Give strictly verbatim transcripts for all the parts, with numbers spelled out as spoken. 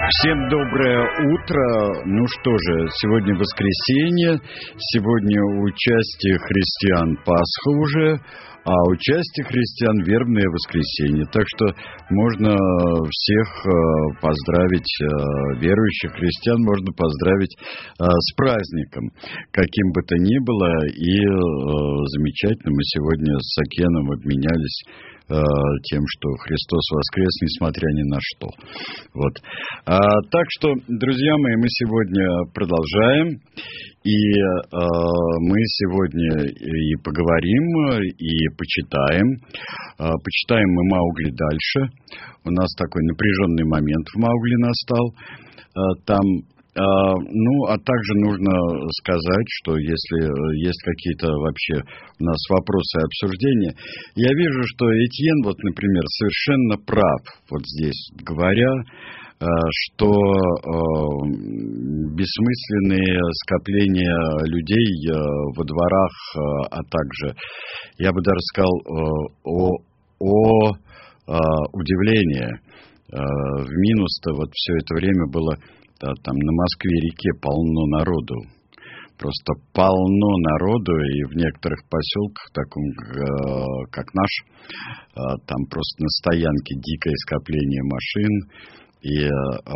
Всем доброе утро. Ну что же, сегодня воскресенье, сегодня у части христиан Пасха уже, а у части христиан вербное воскресенье. Так что можно всех поздравить, верующих христиан можно поздравить с праздником, каким бы то ни было. И замечательно, мы сегодня с Акеном обменялись тем, что Христос воскрес, несмотря ни на что. Вот. А, так что, друзья мои, мы сегодня продолжаем, и а, мы сегодня и поговорим, и почитаем. А, почитаем мы Маугли дальше. У нас такой напряженный момент в Маугли настал. А, там Uh, ну, а также нужно сказать, что если есть какие-то вообще у нас вопросы и обсуждения, я вижу, что Этьен, вот, например, совершенно прав, вот здесь говоря, uh, что uh, бессмысленные скопления людей uh, во дворах, uh, а также, я бы даже сказал, uh, о, о uh, удивление, uh, в минус-то вот все это время было. Да, там на Москве-реке полно народу, просто полно народу, и в некоторых поселках, таком, как наш, там просто на стоянке дикое скопление машин, и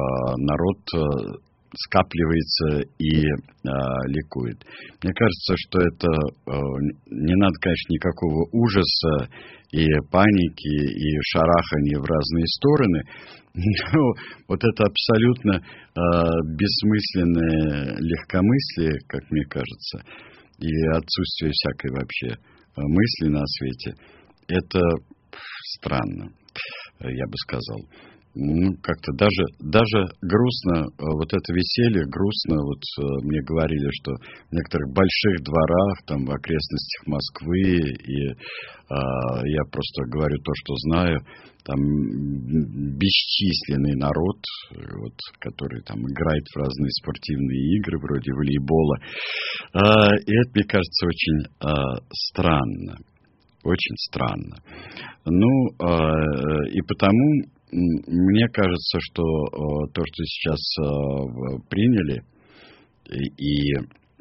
народ скапливается и ликует. Мне кажется, что это не надо, конечно, никакого ужаса и паники, и шарахания в разные стороны. Но вот это абсолютно э, бессмысленное легкомыслие, как мне кажется, и отсутствие всякой вообще мысли на свете, это странно, я бы сказал. Ну, как-то даже, даже грустно, вот это веселье, грустно, вот мне говорили, что в некоторых больших дворах, там, в окрестностях Москвы, и а, я просто говорю то, что знаю, там бесчисленный народ, вот, который там играет в разные спортивные игры, вроде волейбола, а, и это, мне кажется, очень а, странно, очень странно. Ну, а, и потому... Мне кажется, что э, то, что сейчас э, приняли, и, и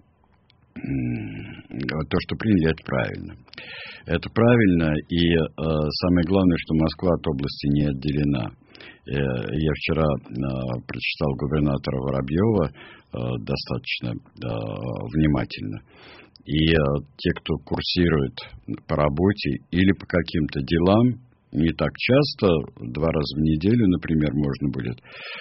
э, то, что приняли, это правильно. Это правильно, и э, самое главное, что Москва от области не отделена. Э, я вчера э, прочитал губернатора Воробьева э, достаточно э, внимательно. И э, те, кто курсирует по работе или по каким-то делам, не так часто, два раза в неделю, например, можно будет.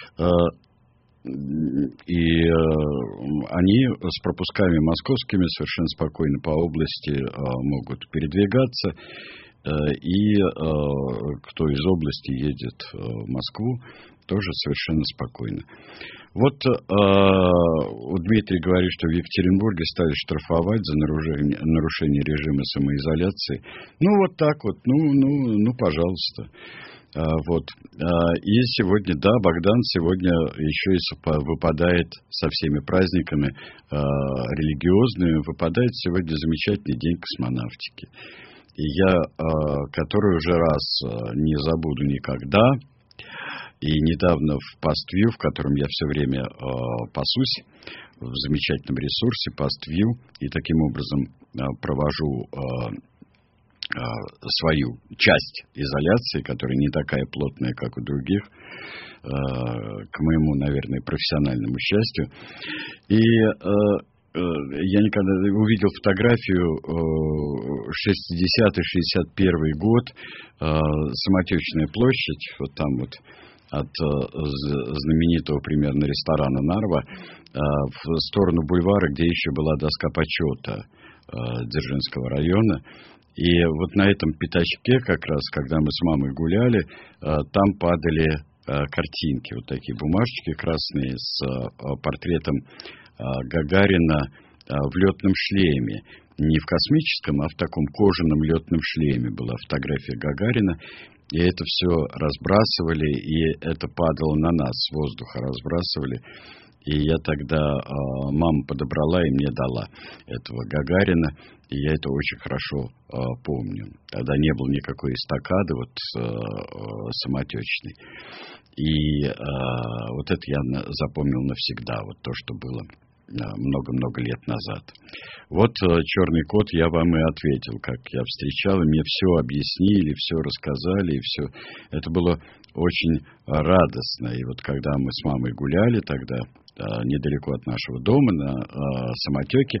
И они с пропусками московскими совершенно спокойно по области могут передвигаться. И кто из области едет в Москву, тоже совершенно спокойно. Вот э, Дмитрий говорит, что в Екатеринбурге стали штрафовать за нарушение, нарушение режима самоизоляции. Ну, вот так вот, ну, ну, ну пожалуйста. А, вот. А, и сегодня, да, Богдан сегодня еще и выпадает со всеми праздниками а, религиозными, выпадает сегодня замечательный день космонавтики. И я, а, который уже раз а, не забуду никогда. И недавно в PastView, в котором я все время э, пасусь, в замечательном ресурсе PastView, и таким образом э, провожу э, э, свою часть изоляции, которая не такая плотная, как у других, э, к моему, наверное, профессиональному счастью. И э, я никогда увидел фотографию шестидесятый шестьдесят первый год, Самотечная площадь, вот там вот от знаменитого примерно ресторана «Нарва» в сторону бульвара, где еще была доска почета Дзержинского района. И вот на этом пятачке, как раз, когда мы с мамой гуляли, там падали картинки, вот такие бумажечки красные с портретом Гагарина в летном шлеме. Не в космическом, а в таком кожаном летном шлеме была фотография Гагарина. И это все разбрасывали, и это падало на нас, с воздуха разбрасывали. И я тогда, э, мама подобрала и мне дала этого Гагарина, и я это очень хорошо э, помню. Тогда не было никакой эстакады вот э, самотечной. И э, вот это я на, запомнил навсегда, вот то, что было много-много лет назад. Вот «Черный кот» я вам и ответил, как я встречал, и мне все объяснили, все рассказали, и все. Это было очень радостно. И вот когда мы с мамой гуляли тогда недалеко от нашего дома на э, самотеке,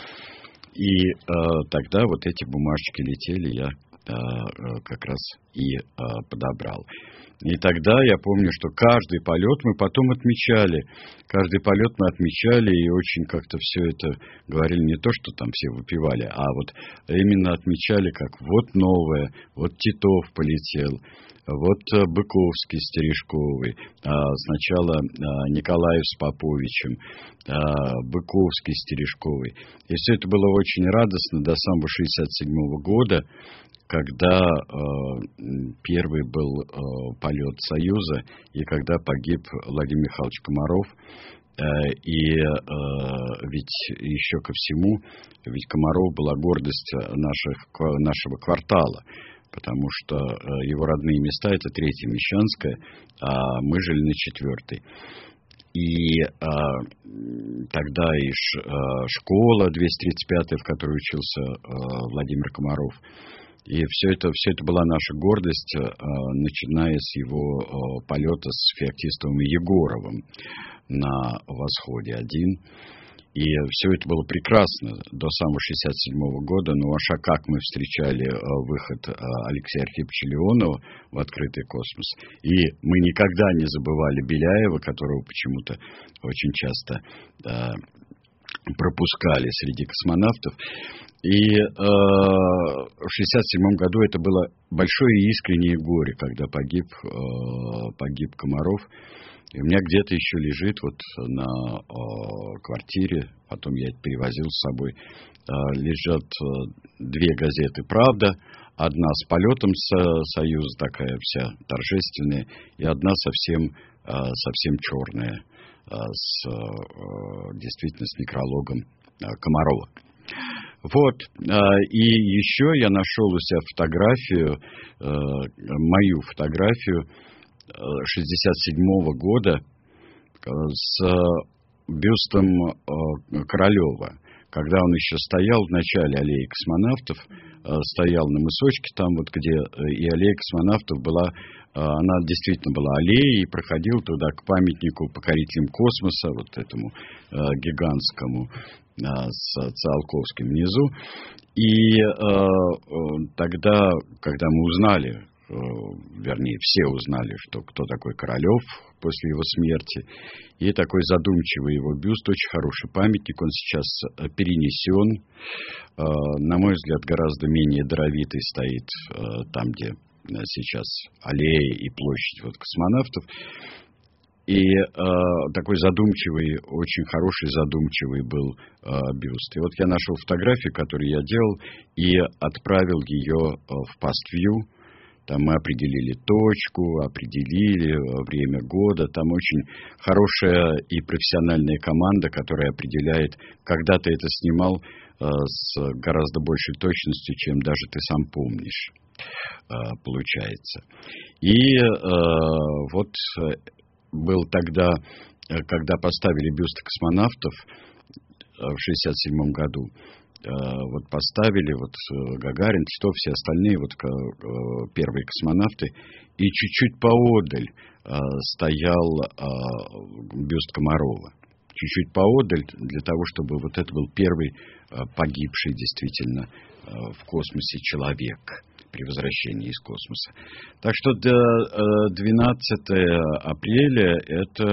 и э, тогда вот эти бумажечки летели, я э, как раз и э, подобрал. И тогда я помню, что каждый полет мы потом отмечали. Каждый полет мы отмечали и очень как-то все это говорили не то, что там все выпивали, а вот именно отмечали, как вот новое, вот Титов полетел, вот Быковский с Терешковой, сначала Николаев с Поповичем, Быковский с Терешковой. И все это было очень радостно до самого шестьдесят седьмого года, когда э, первый был э, полет Союза, и когда погиб Владимир Михайлович Комаров. Э, и э, ведь еще ко всему, ведь Комаров была гордость наших, нашего квартала, потому что э, его родные места — это Третья Мещанская, а мы жили на Четвертой. И э, тогда и ш, э, школа двести тридцать пятая, в которой учился э, Владимир Комаров, и все это, все это была наша гордость, э, начиная с его э, полета с Феоктистовым и Егоровым на Восходе-один. И все это было прекрасно до самого шестьдесят седьмого года. Ну, аж а как мы встречали э, выход э, Алексея Архиповича Леонова в открытый космос. И мы никогда не забывали Беляева, которого почему-то очень часто э, пропускали среди космонавтов. И э, в шестьдесят седьмом году это было большое и искреннее горе, когда погиб, э, погиб Комаров. И у меня где-то еще лежит вот на э, квартире, потом я это перевозил с собой, э, лежат э, две газеты «Правда», одна с полетом со, Союза, такая вся торжественная, и одна совсем, э, совсем черная, э, с, э, действительно с некрологом э, Комарова. Вот, и еще я нашел у себя фотографию, мою фотографию шестьдесят седьмого года с бюстом Королева, когда он еще стоял в начале аллеи космонавтов, стоял на мысочке, там вот где и аллея космонавтов была, она действительно была аллеей, и проходил туда к памятнику покорителям космоса, вот этому гигантскому, с Циолковским внизу. И э, тогда, когда мы узнали, э, вернее, все узнали, что кто такой Королев после его смерти, и такой задумчивый его бюст, очень хороший памятник, он сейчас перенесен, э, на мой взгляд, гораздо менее даровитый стоит э, там, где сейчас аллея и площадь вот космонавтов. И э, такой задумчивый, очень хороший задумчивый был э, бюст. И вот я нашел фотографию, которую я делал, и отправил ее э, в PastView. Там мы определили точку, определили время года. Там очень хорошая и профессиональная команда, которая определяет, когда ты это снимал э, с гораздо большей точностью, чем даже ты сам помнишь, э, получается. И э, вот... был тогда, когда поставили бюсты космонавтов в шестьдесят седьмом году, вот поставили вот Гагарин, Титов, все остальные вот первые космонавты, и чуть-чуть поодаль стоял бюст Комарова. Чуть-чуть поодаль, для того, чтобы вот это был первый погибший действительно в космосе человек при возвращении из космоса. Так что двенадцатого апреля это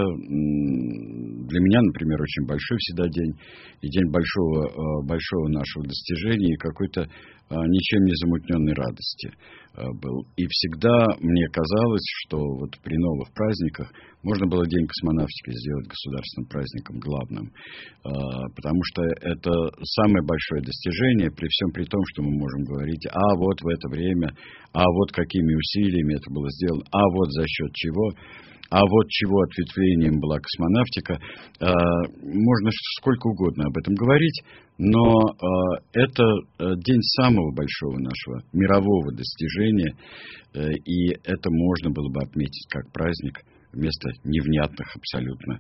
для меня, например, очень большой всегда день, и день большого, большого нашего достижения, и какой-то ничем не замутненной радости был. И всегда мне казалось, что вот при новых праздниках можно было День космонавтики сделать государственным праздником главным, потому что это самое большое достижение, при всем при том, что мы можем говорить, а вот в это время, а вот какими усилиями это было сделано, а вот за счет чего. А вот чего ответвлением была космонавтика, можно сколько угодно об этом говорить, но это день самого большого нашего мирового достижения, и это можно было бы отметить как праздник вместо невнятных абсолютно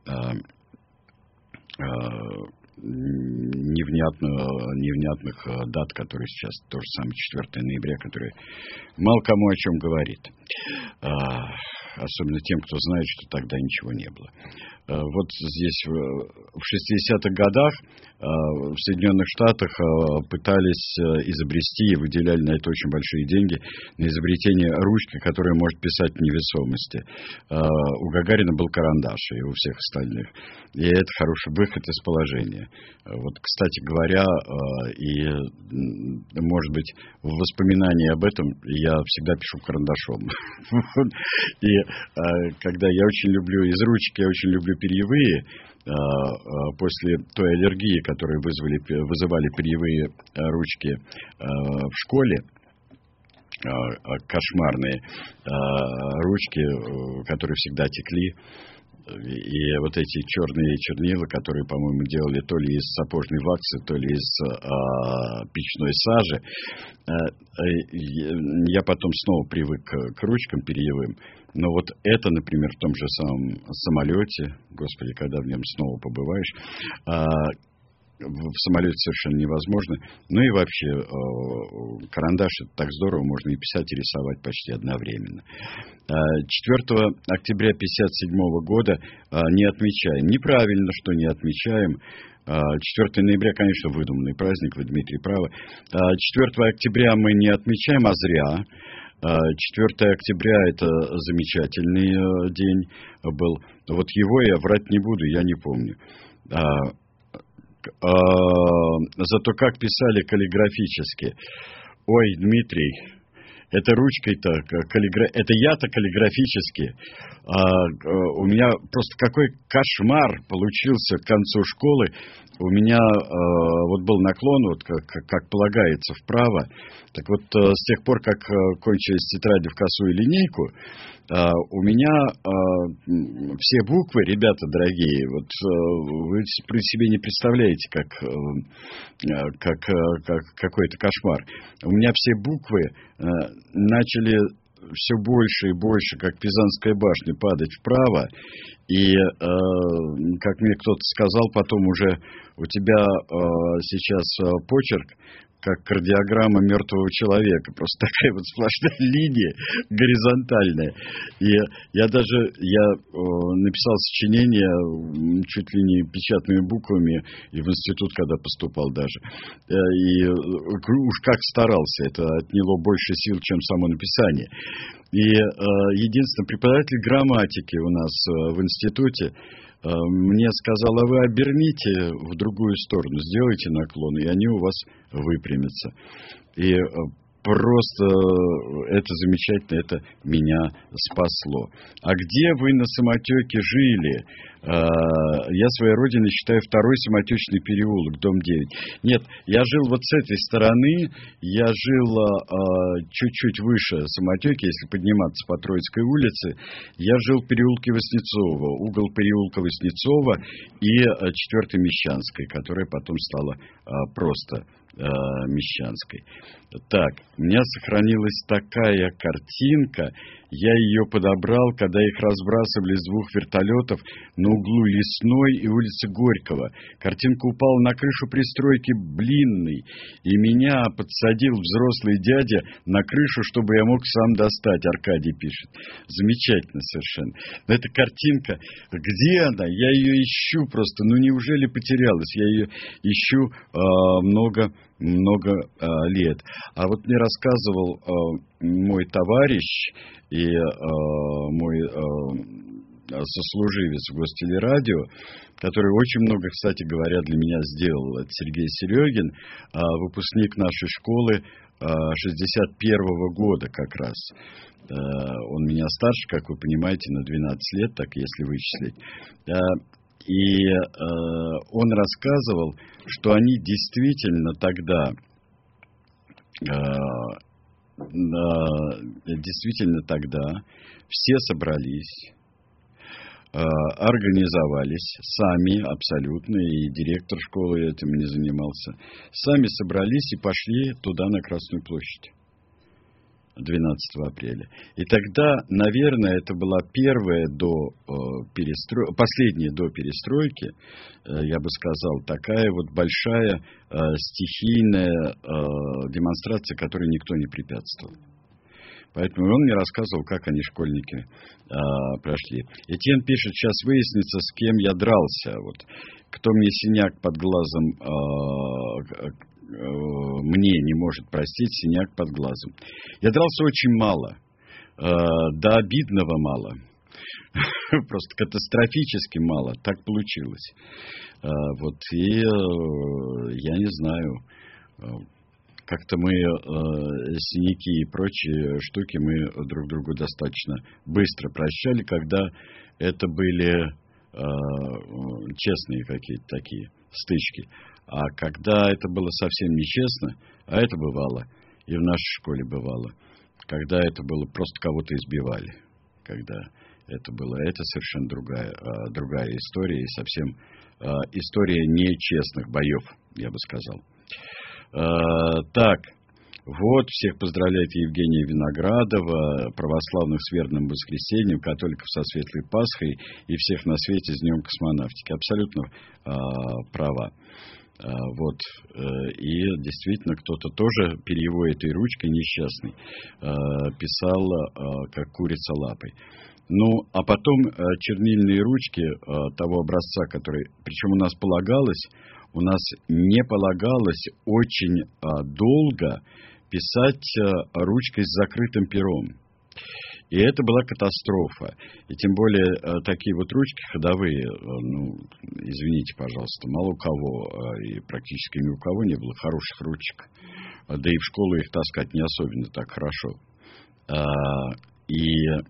невнятно, невнятных дат, которые сейчас то же самое четвёртого ноября, которые мало кому о чем говорит. Особенно тем, кто знает, что тогда ничего не было. Вот здесь в шестидесятых годах в Соединенных Штатах пытались изобрести и выделяли на это очень большие деньги на изобретение ручки, которая может писать в невесомости. У Гагарина был карандаш, и у всех остальных. И это хороший выход из положения. Вот, кстати говоря, и, может быть, в воспоминании об этом я всегда пишу карандашом. И когда я очень люблю из ручки, я очень люблю перьевые, после той аллергии, которую вызвали, вызывали перьевые ручки в школе, кошмарные ручки, которые всегда текли, и вот эти черные чернила, которые, по-моему, делали то ли из сапожной ваксы, то ли из а, печной сажи, а, я потом снова привык к ручкам перьевым. Но вот это, например, в том же самом самолете, господи, когда в нем снова побываешь, а, в самолете совершенно невозможно. Ну и вообще, э, карандаш — это так здорово, можно и писать, и рисовать почти одновременно. четвёртого октября тысяча девятьсот пятьдесят седьмого года э, не отмечаем. Неправильно, что не отмечаем. четвёртого ноября, конечно, выдуманный праздник, вы, Дмитрий, правы. четвёртого октября мы не отмечаем, а зря. четвёртого октября — это замечательный день был. Вот его я врать не буду, я не помню. А, зато как писали каллиграфически. Ой, Дмитрий, это ручкой-то, каллигра... это я-то каллиграфически. А, у меня просто какой кошмар получился к концу школы. У меня а, вот был наклон, вот как, как полагается, вправо. Так вот, а, с тех пор, как кончились тетради в косую линейку, Uh, у меня uh, все буквы, ребята дорогие, вот uh, вы при себе не представляете, как, uh, как, uh, как какой-то кошмар. У меня все буквы uh, начали все больше и больше, как Пизанская башня, падать вправо. И, uh, как мне кто-то сказал, потом уже у тебя uh, сейчас uh, почерк как кардиограмма мертвого человека. Просто такая вот сплошная линия горизонтальная. И я даже я, э, написал сочинение чуть ли не печатными буквами, и в институт, когда поступал даже. Э, и уж как старался, это отняло больше сил, чем само написание. И э, единственный преподаватель грамматики у нас э, в институте мне сказал, а вы оберните в другую сторону, сделайте наклон, и они у вас выпрямятся. И просто это замечательно, это меня спасло. А где вы на самотеке жили? Я своей родиной считаю второй самотечный переулок, дом девять. Нет, я жил вот с этой стороны, я жил чуть-чуть выше самотеки, если подниматься по Троицкой улице. Я жил в переулке Васнецова, угол переулка Васнецова и четвёртой Мещанской, которая потом стала просто Мещанской. Так, у меня сохранилась такая картинка. Я ее подобрал, когда их разбрасывали с двух вертолетов на углу Лесной и улицы Горького. Картинка упала на крышу пристройки Блинной, и меня подсадил взрослый дядя на крышу, чтобы я мог сам достать. Аркадий пишет. Замечательно совершенно. Но эта картинка, где она? Я ее ищу просто. Ну, неужели потерялась? Я ее ищу э, много много э, лет. А вот мне рассказывал э, мой товарищ и э, мой э, сослуживец в Гостелерадио, который очень много, кстати говоря, для меня сделал. Это Сергей Серегин, выпускник нашей школы шестьдесят первого года как раз. Он меня старше, как вы понимаете, на двенадцать лет, так если вычислить. И он рассказывал, что они действительно тогда, действительно тогда все собрались, организовались сами абсолютно, и директор школы этим не занимался, сами собрались и пошли туда, на Красную площадь, двенадцатого апреля. И тогда, наверное, это была первая до э, перестройки, последняя до перестройки, э, я бы сказал, такая вот большая э, стихийная э, демонстрация, которой никто не препятствовал. Поэтому он мне рассказывал, как они, школьники, э, прошли. Этьен пишет, сейчас выяснится, с кем я дрался. Вот, кто мне синяк под глазом э, мне не может простить, синяк под глазом. Я дрался очень мало, э, до обидного мало, просто катастрофически мало, так получилось. Э, вот, и э, я не знаю, э, как-то мы э, синяки и прочие штуки мы друг другу достаточно быстро прощали, когда это были э, честные какие-то такие стычки. А когда это было совсем нечестно, а это бывало, и в нашей школе бывало, когда это было просто кого-то избивали, когда это было, это совершенно другая, другая история, и совсем история нечестных боев, я бы сказал. Так, вот, всех поздравляет Евгения Виноградова, православных с верным воскресеньем, католиков со светлой Пасхой и всех на свете с Днем космонавтики. Абсолютно права. Вот, и действительно кто-то тоже перьевой этой ручкой несчастный писал, как курица лапой. Ну, а потом чернильные ручки того образца, который, причем у нас полагалось, у нас не полагалось очень долго писать ручкой с закрытым пером. И это была катастрофа. И тем более такие вот ручки ходовые, ну, извините, пожалуйста, мало у кого, и практически ни у кого не было хороших ручек. Да и в школу их таскать не особенно так хорошо. И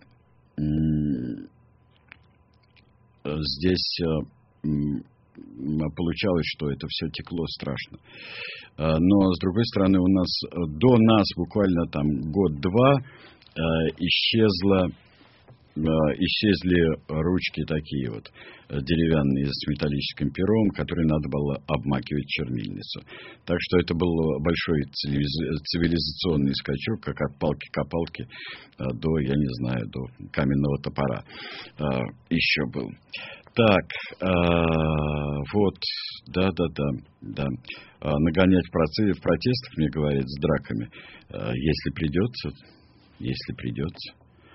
здесь получалось, что это все текло страшно. Но, с другой стороны, у нас до нас буквально там год-два исчезла, исчезли ручки такие вот деревянные с металлическим пером, которые надо было обмакивать в чернильницу. Так что это был большой цивилизационный скачок, как от палки-копалки до, я не знаю, до каменного топора еще был. Так, вот, да-да-да, да. Нагонять в протестах, мне говорят, с драками, если придется. Если придется.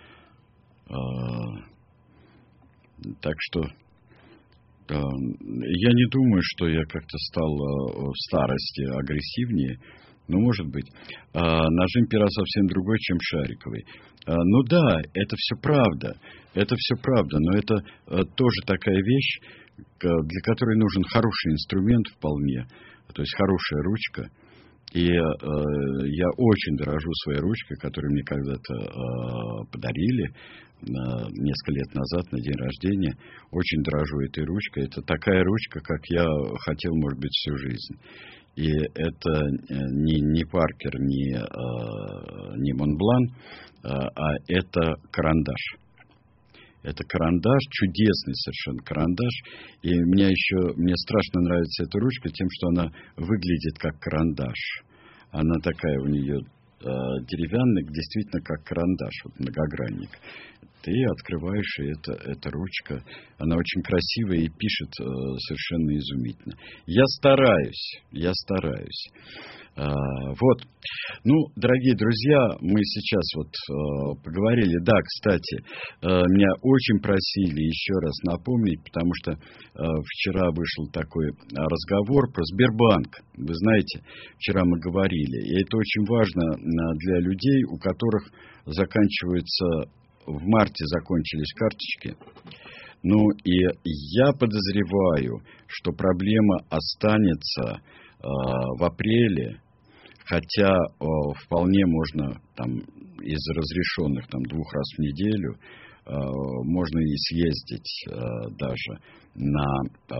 Так что я не думаю, что я как-то стал в старости агрессивнее. Ну, может быть. Нажим пера совсем другой, чем шариковый. Ну да, это все правда. Это все правда. Но это тоже такая вещь, для которой нужен хороший инструмент вполне. То есть хорошая ручка. И э, я очень дорожу своей ручкой, которую мне когда-то э, подарили э, несколько лет назад на день рождения. Очень дорожу этой ручкой. Это такая ручка, как я хотел, может быть, всю жизнь. И это не, не Паркер, не, э, не Монблан, э, а это карандаш. Это карандаш, чудесный совершенно карандаш. И меня еще, мне страшно нравится эта ручка тем, что она выглядит как карандаш. Она такая у нее э, деревянная, действительно как карандаш, вот многогранник. Ты открываешь, и это, эта ручка, она очень красивая и пишет э, совершенно изумительно. Я стараюсь, я стараюсь. А, вот. Ну, дорогие друзья, мы сейчас вот э, поговорили. Да, кстати, э, меня очень просили еще раз напомнить, потому что э, вчера вышел такой разговор про Сбербанк. Вы знаете, вчера мы говорили. И это очень важно для людей, у которых заканчиваются в марте закончились карточки. Ну, и я подозреваю, что проблема останется э, в апреле, хотя э, вполне можно там из разрешенных там двух раз в неделю э, можно и съездить э, даже на, э,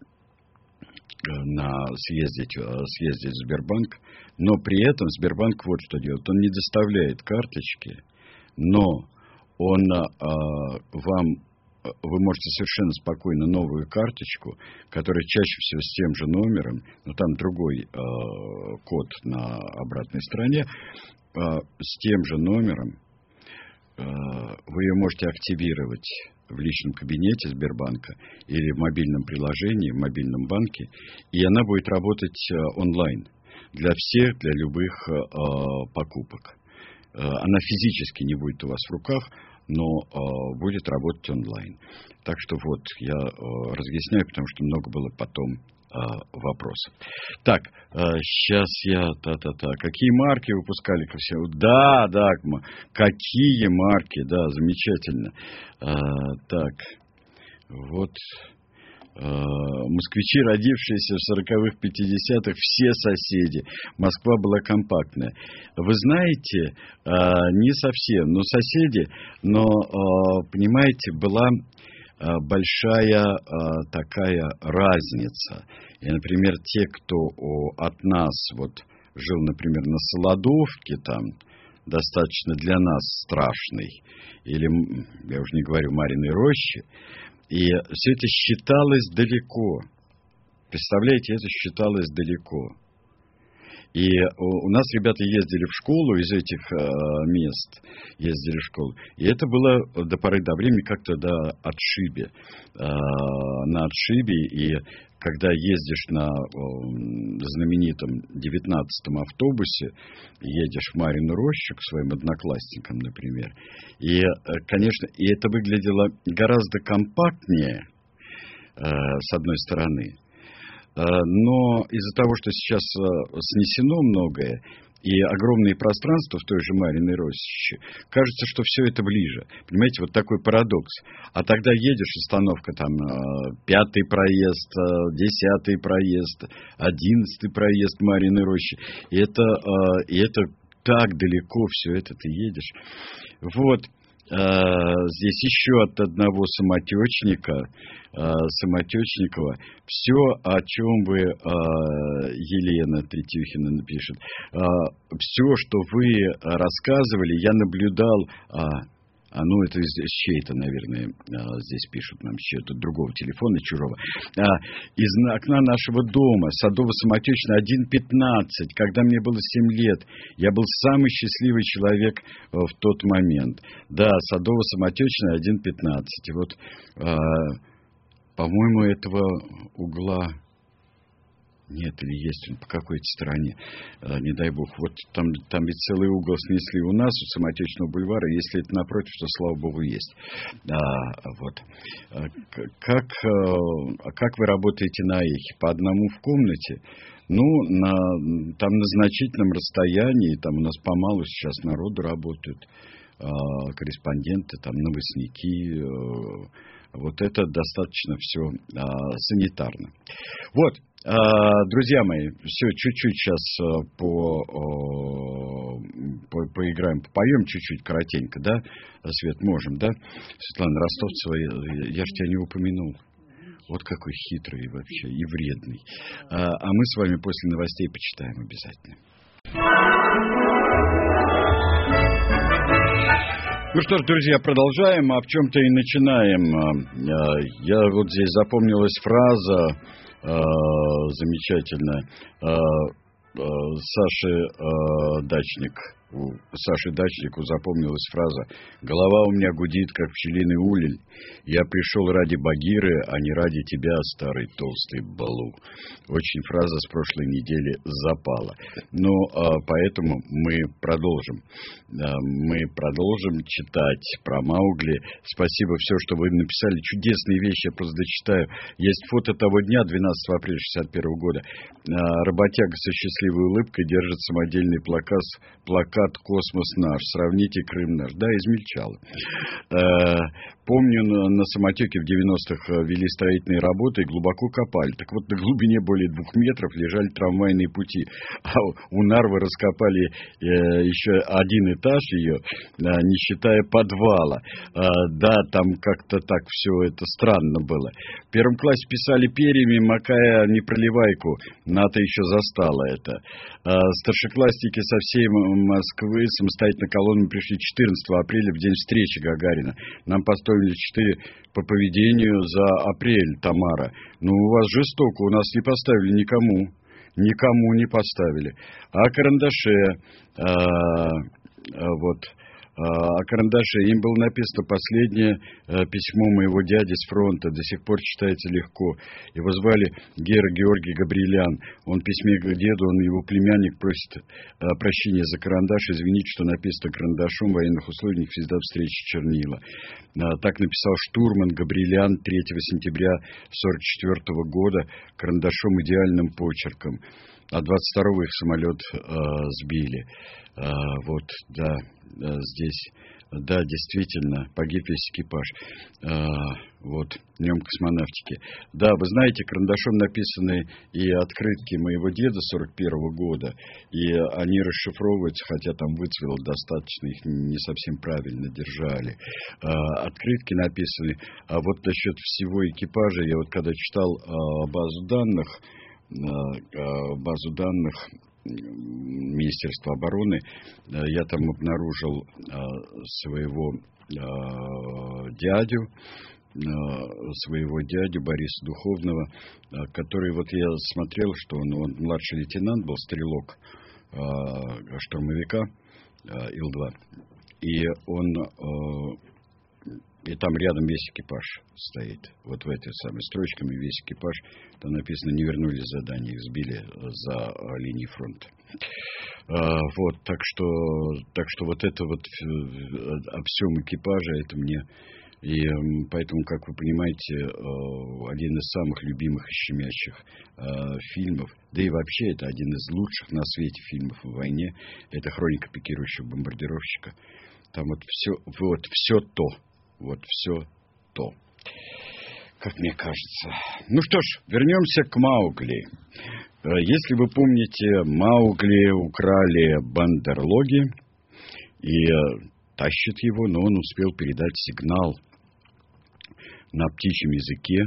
на съездить, э, съездить в Сбербанк, но при этом Сбербанк вот что делает: он не доставляет карточки, но он э, вам вы можете совершенно спокойно новую карточку, которая чаще всего с тем же номером, но там другой э, код на обратной стороне, э, с тем же номером э, вы ее можете активировать в личном кабинете Сбербанка или в мобильном приложении, в мобильном банке, и она будет работать э, онлайн для всех, для любых э, покупок. Э, она физически не будет у вас в руках, но э, будет работать онлайн. Так что вот, я э, разъясняю, потому что много было потом э, вопросов. Так, э, сейчас я... Та-та-та. Какие марки выпускали ко всему? Да, да, какие марки, да, замечательно. Э, так, вот... Москвичи, родившиеся в сороковых, пятидесятых, все соседи. Москва была компактная. Вы знаете, не совсем, но соседи, но, понимаете, была большая такая разница. И, например, те, кто от нас вот жил, например, на Солодовке, там, достаточно для нас страшный, или, я уже не говорю, Мариной Роще, и все это считалось далеко. Представляете, это считалось далеко. И у нас ребята ездили в школу из этих э, мест, ездили в школу. И это было до поры до времени как-то до отшибе. Э, на отшибе. И когда ездишь на э, знаменитом девятнадцатом автобусе, едешь в Марину Рощу к своим одноклассникам, например. И, конечно, и это выглядело гораздо компактнее, э, с одной стороны. Но из-за того, что сейчас снесено многое, и огромные пространства в той же Мариной Роще, кажется, что все это ближе. Понимаете, вот такой парадокс. А тогда едешь, остановка там пятый проезд, десятый проезд, одиннадцатый проезд Мариной Рощи. И это, и это так далеко все это ты едешь. Вот. Здесь еще от одного самотечника, Самотечникова. Все, о чем вы, Елена Третьюхина напишет, все, что вы рассказывали, я наблюдал... А, ну, это из, из чьей-то, наверное, здесь пишут нам, чьего-то другого телефона, чужого. А, из окна нашего дома, Садово-Самотечный, один пятнадцать, когда мне было семь лет, я был самый счастливый человек в тот момент. Да, Садово-Самотечный, один пятнадцать. Вот, а, по-моему, этого угла... Нет, или есть он по какой-то стороне, а, не дай бог. Вот там, там ведь целый угол снесли у нас, у Самотечного бульвара. Если это напротив, то, слава богу, есть. А, вот. А, как, а, как вы работаете на эхе? По одному в комнате? Ну, на, там на значительном расстоянии, там у нас помалу сейчас народу работают, а, корреспонденты, там новостники. А, вот это достаточно все а, санитарно. Вот. Друзья мои, все, чуть-чуть сейчас по, по, поиграем, попоем чуть-чуть, коротенько, да? Свет, можем, да? Светлана Ростовцева, я же тебя не упомянул. Вот какой хитрый вообще и вредный. А мы с вами после новостей почитаем обязательно. Ну что ж, друзья, продолжаем, а в чем-то и начинаем. Я вот здесь запомнилась фраза, замечательно, Саши Дачник. У Саши Дачнику запомнилась фраза: «Голова у меня гудит, как пчелиный улей. Я пришел ради Багиры, а не ради тебя, старый толстый балу». Очень фраза с прошлой недели запала. Но а, поэтому мы продолжим. А, мы продолжим читать про Маугли. Спасибо все, что вы написали. Чудесные вещи, я просто дочитаю. Есть фото того дня, двенадцатого апреля шестьдесят первого года. А, работяга со счастливой улыбкой держит самодельный плакат, плакат закат космос наш, сравните Крым наш. Да, измельчало. Э, помню, на, на самотеке в девяностых вели строительные работы и глубоко копали. Так вот, на глубине более двух метров лежали трамвайные пути. А у Нарвы раскопали э, еще один этаж ее, э, не считая подвала. Э, да, там как-то так все это странно было. В первом классе писали перьями, макая непроливайку. НАТО еще застало это. Э, старшеклассники со всей Москвы самостоятельно колоннами пришли четырнадцатого апреля, в день встречи Гагарина. Нам поставили четыре по поведению за апрель, Тамара. Ну, у вас жестоко, у нас не поставили никому. Никому не поставили. А карандаше, а, а, вот, о карандаше. Им было написано последнее э, письмо моего дяди с фронта. До сих пор читается легко. Его звали Гера Георгий Габриэлян. Он в письме к деду, он его племянник, просит э, прощения за карандаш. Извините, что написано карандашом. В военных условиях всегда встречи чернила. А, так написал штурман Габриэлян третьего сентября сорок четвёртого года карандашом идеальным почерком. А двадцать второго их самолет э, сбили. А, вот, да, здесь, да, действительно, погиб весь экипаж. А, вот, днем космонавтики. Да, вы знаете, карандашом написаны и открытки моего деда сорок первого года, и они расшифровываются, хотя там выцвело достаточно, их не совсем правильно держали. А, открытки написаны, а вот насчет всего экипажа, я вот когда читал а, базу данных, а, базу данных Министерства обороны, я там обнаружил своего дядю, своего дядю Бориса Духовного, который, вот я смотрел, что он, он младший лейтенант был, стрелок штурмовика Ил два, и он... И там рядом весь экипаж стоит. Вот в этой самой строчками весь экипаж. Там написано, не вернули задание, их сбили за линией фронта. А, вот, так что, так что вот это вот о всем экипаже, это мне... И поэтому, как вы понимаете, один из самых любимых и щемящих фильмов, да и вообще это один из лучших на свете фильмов о войне, это «Хроника пикирующего бомбардировщика». Там вот все, вот все то. Вот все то, как мне кажется. Ну что ж, вернемся к Маугли. Если вы помните, Маугли украли бандерлоги и тащат его, но он успел передать сигнал на птичьем языке,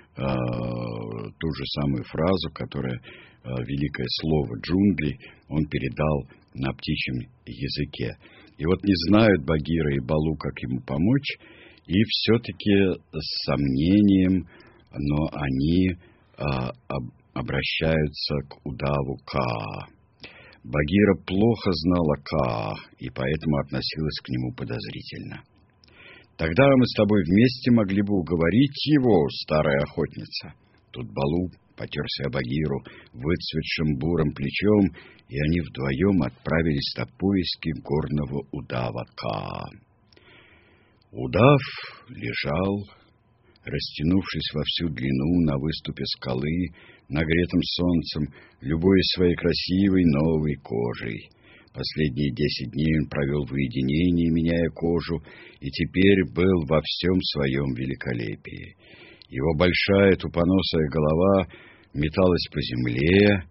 ту же самую фразу, которая великое слово джунглей, он передал на птичьем языке. И вот не знают Багира и Балу, как ему помочь, и все-таки с сомнением, но они а, об, обращаются к удаву Ка. Багира плохо знала Ка, и поэтому относилась к нему подозрительно. Тогда мы с тобой вместе могли бы уговорить его, старая охотница. Тут Балу потерся о Багиру выцветшим бурым плечом, и они вдвоем отправились на поиски горного удава Ка. Удав лежал, растянувшись во всю длину на выступе скалы, нагретым солнцем, любуясь своей красивой новой кожей. Последние десять дней он провел в уединении, меняя кожу, и теперь был во всем своем великолепии. Его большая тупоносая голова металась по земле,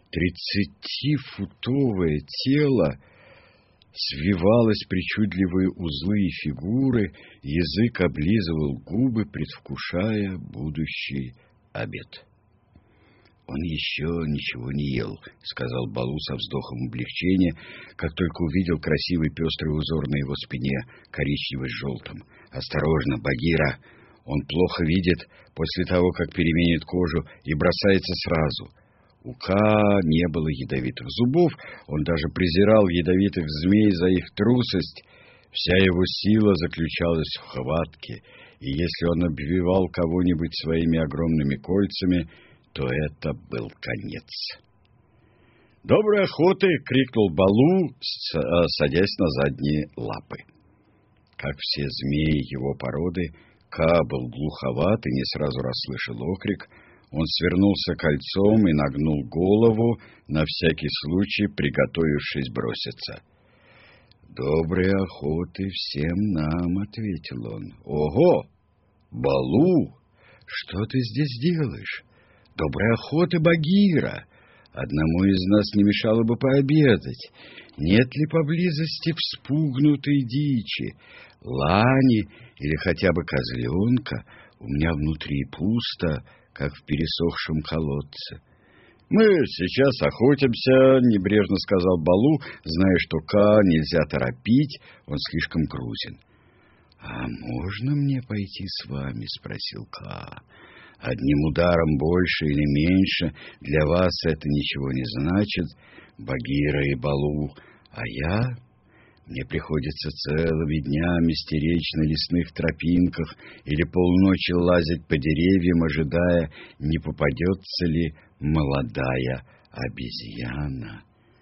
тридцатифутовое тело свивалось причудливые узлы и фигуры, язык облизывал губы, предвкушая будущий обед. «Он еще ничего не ел», — сказал Балу со вздохом облегчения, как только увидел красивый пестрый узор на его спине, коричневый с желтым. «Осторожно, Багира! Он плохо видит после того, как переменит кожу, и бросается сразу». У Ка не было ядовитых зубов, он даже презирал ядовитых змей за их трусость. Вся его сила заключалась в хватке, и если он обвивал кого-нибудь своими огромными кольцами, то это был конец. «Доброй охоты!» — крикнул Балу, садясь на задние лапы. Как все змеи его породы, Ка был глуховат и не сразу расслышал окрик. Он свернулся кольцом и нагнул голову, на всякий случай приготовившись броситься. «Доброй охоты всем нам», — ответил он. «Ого! Балу! Что ты здесь делаешь? Доброй охоты, Багира! Одному из нас не мешало бы пообедать. Нет ли поблизости вспугнутой дичи, лани или хотя бы козленка? У меня внутри пусто, как в пересохшем колодце». «Мы сейчас охотимся», — небрежно сказал Балу, зная, что Ка нельзя торопить, он слишком грузен. «А можно мне пойти с вами?» — спросил Ка. «Одним ударом больше или меньше для вас это ничего не значит, Багира и Балу, а я... Мне приходится целыми днями стеречь на лесных тропинках или полночи лазить по деревьям, ожидая, не попадется ли молодая обезьяна.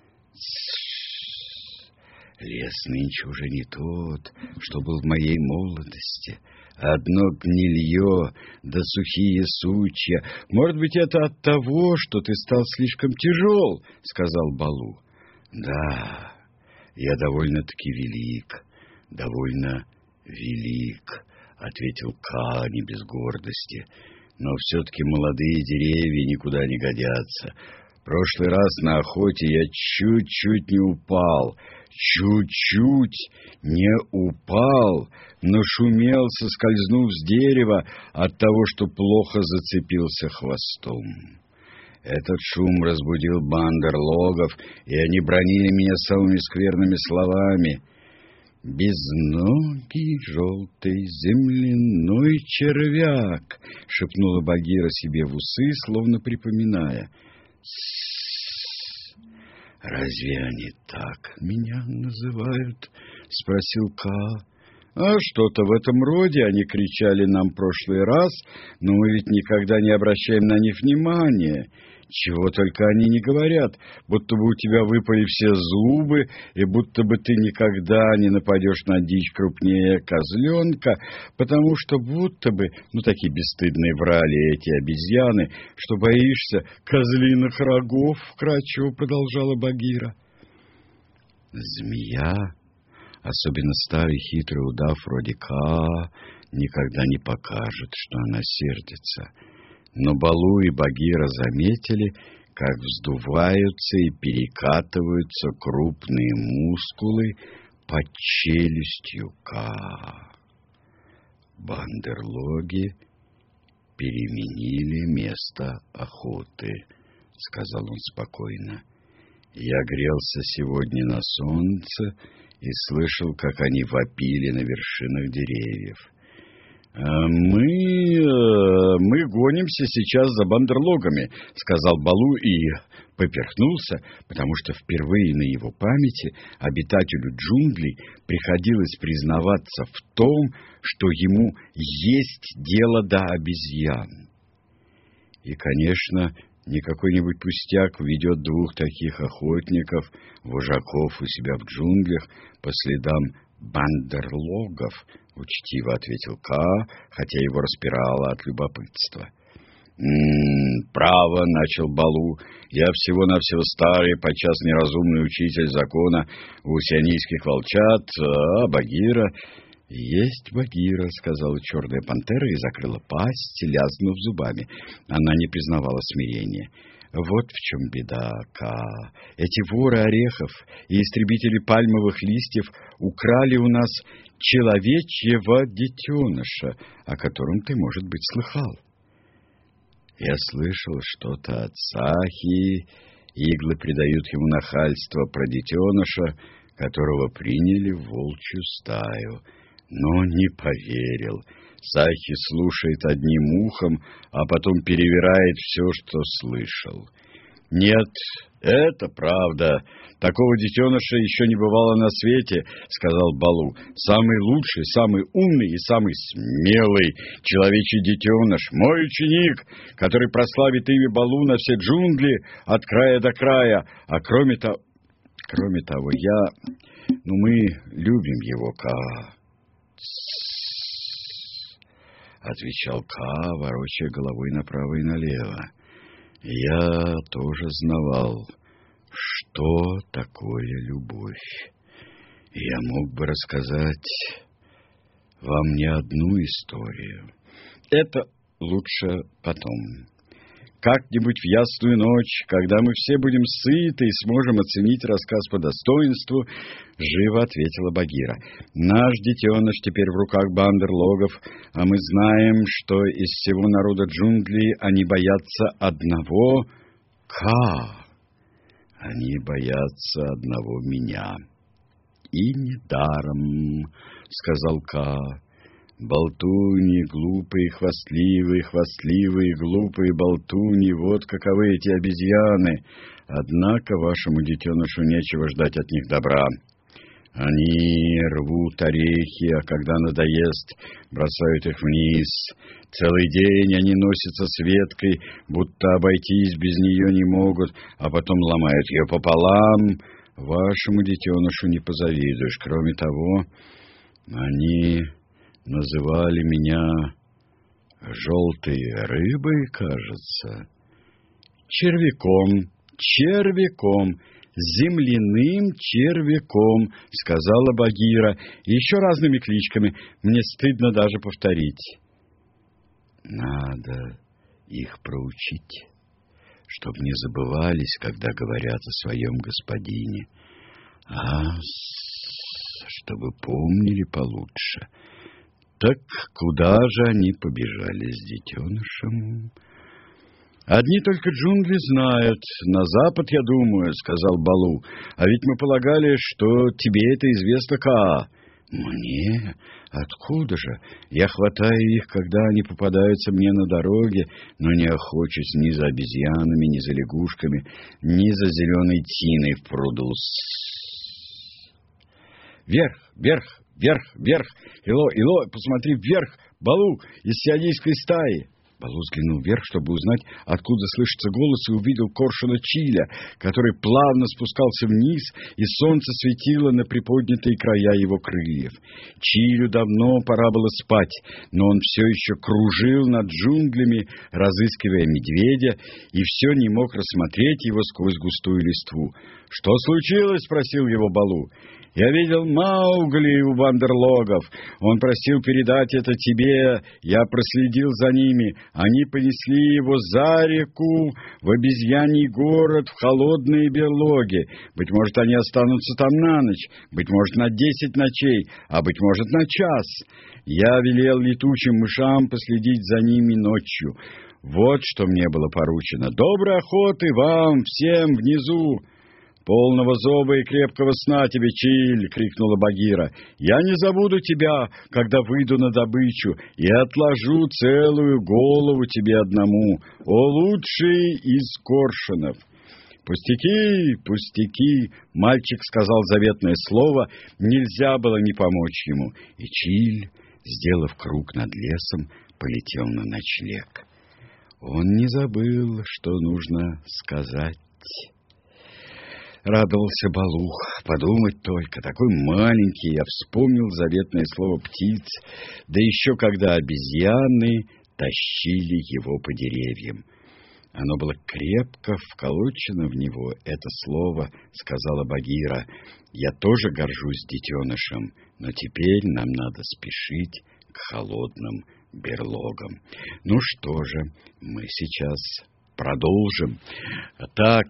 Тс-ш-ш. Лес нынче уже не тот, что был в моей молодости. Одно гнилье да сухие сучья. Может быть, это от того, что ты стал слишком тяжел, — сказал Балу. Да... «Я довольно-таки велик, довольно велик», — ответил Ка не без гордости. «Но все-таки молодые деревья никуда не годятся. В прошлый раз на охоте я чуть-чуть не упал, чуть-чуть не упал, но шумел, соскользнув с дерева от того, что плохо зацепился хвостом. Этот шум разбудил бандерлогов, и они бронили меня самыми скверными словами. «Безногий желтый земляной червяк!» — шепнула Багира себе в усы, словно припоминая. «С-с-с! Разве они так меня называют?» — спросил Ка. «А что-то в этом роде они кричали нам в прошлый раз, но мы ведь никогда не обращаем на них внимания. Чего только они не говорят, будто бы у тебя выпали все зубы, и будто бы ты никогда не нападешь на дичь крупнее козленка, потому что будто бы, ну, такие бесстыдные врали эти обезьяны, что боишься козлиных рогов», — вкрадчиво продолжала Багира. «Змея, особенно старый хитрый удав вроде Ка, никогда не покажет, что она сердится». Но Балу и Багира заметили, как вздуваются и перекатываются крупные мускулы под челюстью Ка. Бандерлоги переменили место охоты, — сказал он спокойно. Я грелся сегодня на солнце и слышал, как они вопили на вершинах деревьев. «Мы... мы гонимся сейчас за бандерлогами», — сказал Балу и поперхнулся, потому что впервые на его памяти обитателю джунглей приходилось признаваться в том, что ему есть дело до обезьян. И, конечно, не какой-нибудь пустяк ведет двух таких охотников, вожаков у себя в джунглях по следам бандерлогов, — учтиво ответил Ка, хотя его распирало от любопытства. «М-м, право, — начал Балу, — я всего-навсего старый, подчас неразумный учитель закона у сионийских волчат, а Багира...» «Есть Багира, — сказала черная пантера и закрыла пасть, лязгнув зубами. Она не признавала смирения. Вот в чем беда, Ка. Эти воры орехов и истребители пальмовых листьев украли у нас человечьего детеныша, о котором ты, может быть, слыхал». Я слышал что-то от Сахи. Иглы придают ему нахальство про детеныша, которого приняли в волчью стаю. Но не поверил. Сахи слушает одним ухом, а потом перевирает все, что слышал. «Нет, это правда. Такого детеныша еще не бывало на свете, — сказал Балу. Самый лучший, самый умный и самый смелый человечий детеныш, мой ученик, который прославит имя Балу на все джунгли от края до края. А кроме того, кроме того, я... Ну, мы любим его, Ка». Отвечал Ка, ворочая головой направо и налево. Я тоже знавал, что такое любовь. Я мог бы рассказать вам не одну историю. Это лучше потом. Как-нибудь в ясную ночь, когда мы все будем сыты и сможем оценить рассказ по достоинству, живо ответила Багира. Наш детеныш теперь в руках бандерлогов, а мы знаем, что из всего народа джунглей они боятся одного Ка. Они боятся одного меня. И недаром, сказал Ка. Болтуни, глупые, хвастливые, хвастливые, глупые болтуни, вот каковы эти обезьяны. Однако вашему детенышу нечего ждать от них добра. Они рвут орехи, а когда надоест, бросают их вниз. Целый день они носятся с веткой, будто обойтись без нее не могут, а потом ломают ее пополам. Вашему детенышу не позавидуешь. Кроме того, они называли меня желтой рыбой, кажется, червяком, червяком, земляным червяком, сказала Багира, и еще разными кличками. Мне стыдно даже повторить. Надо их проучить, чтобы не забывались, когда говорят о своем господине, а чтобы помнили получше. Так куда же они побежали с детенышем? Одни только джунгли знают. На запад, я думаю, сказал Балу. А ведь мы полагали, что тебе это известно, Ка. Мне? Откуда же? Я хватаю их, когда они попадаются мне на дороге, но не охочусь ни за обезьянами, ни за лягушками, ни за зеленой тиной в пруду. Вверх, вверх, вверх, вверх. Ило, Ило, посмотри вверх, Балу, из сиамийской стаи. Балу взглянул вверх, чтобы узнать, откуда слышится голос, и увидел коршуна Чиля, который плавно спускался вниз, и солнце светило на приподнятые края его крыльев. Чилю давно пора было спать, но он все еще кружил над джунглями, разыскивая медведя, и все не мог рассмотреть его сквозь густую листву. «Что случилось?» — спросил его Балу. «Я видел Маугли у бандерлогов. Он просил передать это тебе. Я проследил за ними. Они понесли его за реку, в обезьяний город, в холодные берлоги. Быть может, они останутся там на ночь, быть может, на десять ночей, а быть может, на час. Я велел летучим мышам последить за ними ночью. Вот что мне было поручено. Доброй охоты вам всем внизу!» «Полного зоба и крепкого сна тебе, Чиль!» — крикнула Багира. «Я не забуду тебя, когда выйду на добычу, и отложу целую голову тебе одному, о лучший из коршунов!» «Пустяки, пустяки!» — мальчик сказал заветное слово, нельзя было не помочь ему. И Чиль, сделав круг над лесом, полетел на ночлег. Он не забыл, что нужно сказать. Радовался Балу. Подумать только, такой маленький, я вспомнил заветное слово птиц, да еще когда обезьяны тащили его по деревьям. Оно было крепко вколочено в него, это слово, сказала Багира. Я тоже горжусь детенышем, но теперь нам надо спешить к холодным берлогам. Ну что же, мы сейчас продолжим. Так,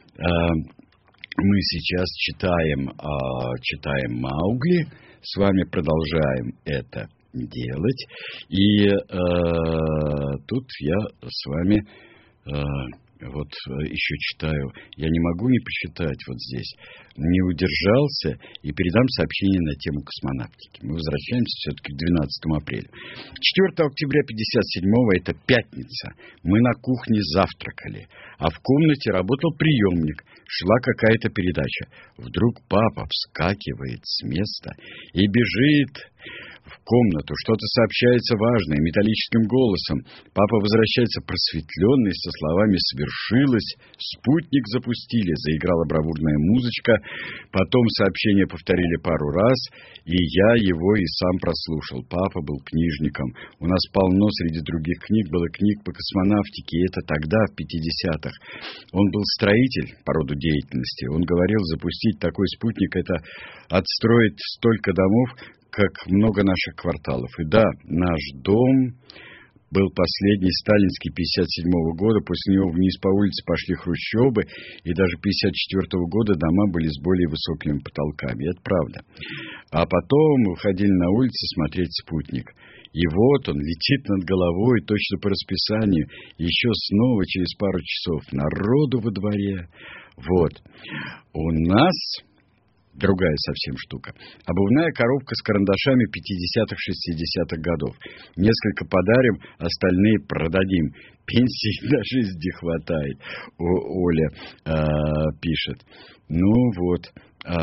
мы сейчас читаем, э, читаем Маугли, с вами продолжаем это делать, и э, тут я с вами э, вот еще читаю, я не могу не почитать вот здесь, не удержался и передам сообщение на тему космонавтики. Мы возвращаемся все-таки к двенадцатому апреля. четвёртого октября пятьдесят седьмого, это пятница, мы на кухне завтракали, а в комнате работал приемник, шла какая-то передача. Вдруг папа вскакивает с места и бежит в комнату. Что-то сообщается важное, металлическим голосом. Папа возвращается просветленный, со словами «свершилось», «спутник запустили», заиграла бравурная музычка. Потом сообщение повторили пару раз, и я его и сам прослушал. Папа был книжником. У нас полно среди других книг было книг по космонавтике, и это тогда, в пятидесятых. Он был строитель по роду деятельности. Он говорил, запустить такой спутник — это отстроить столько домов, как много наших кварталов. И да, наш дом был последний, сталинский, пятьдесят седьмого года. После него вниз по улице пошли хрущёбы, и даже пятьдесят четвёртого года дома были с более высокими потолками. Это правда. А потом мы выходили на улицу смотреть спутник. И вот он летит над головой, точно по расписанию. Еще снова через пару часов народу во дворе. Вот. У нас другая совсем штука. Обувная коробка с карандашами пятидесятых, шестидесятых годов. Несколько подарим, остальные продадим. Пенсии на жизнь не хватает. О, Оля э, пишет. Ну вот. Э,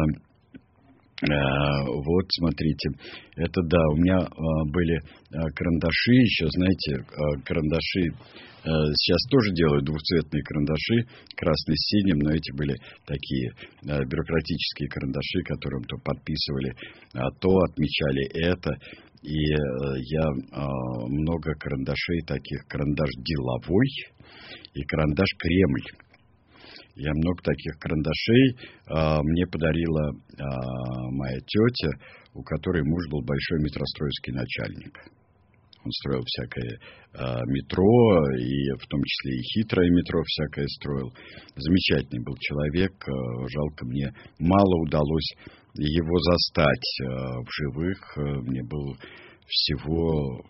э, вот, смотрите. Это да, у меня э, были э, карандаши еще, знаете, э, карандаши. Сейчас тоже делают двухцветные карандаши, красный с синим, но эти были такие э, бюрократические карандаши, которым то подписывали а то, отмечали это. И э, я э, много карандашей таких, карандаш деловой и карандаш Кремль. Я много таких карандашей э, мне подарила э, моя тетя, у которой муж был большой метростроевский начальник. Он строил всякое э, метро, и в том числе и хитрое метро всякое строил. Замечательный был человек. Э, жалко, мне мало удалось его застать э, в живых. Э, мне было всего,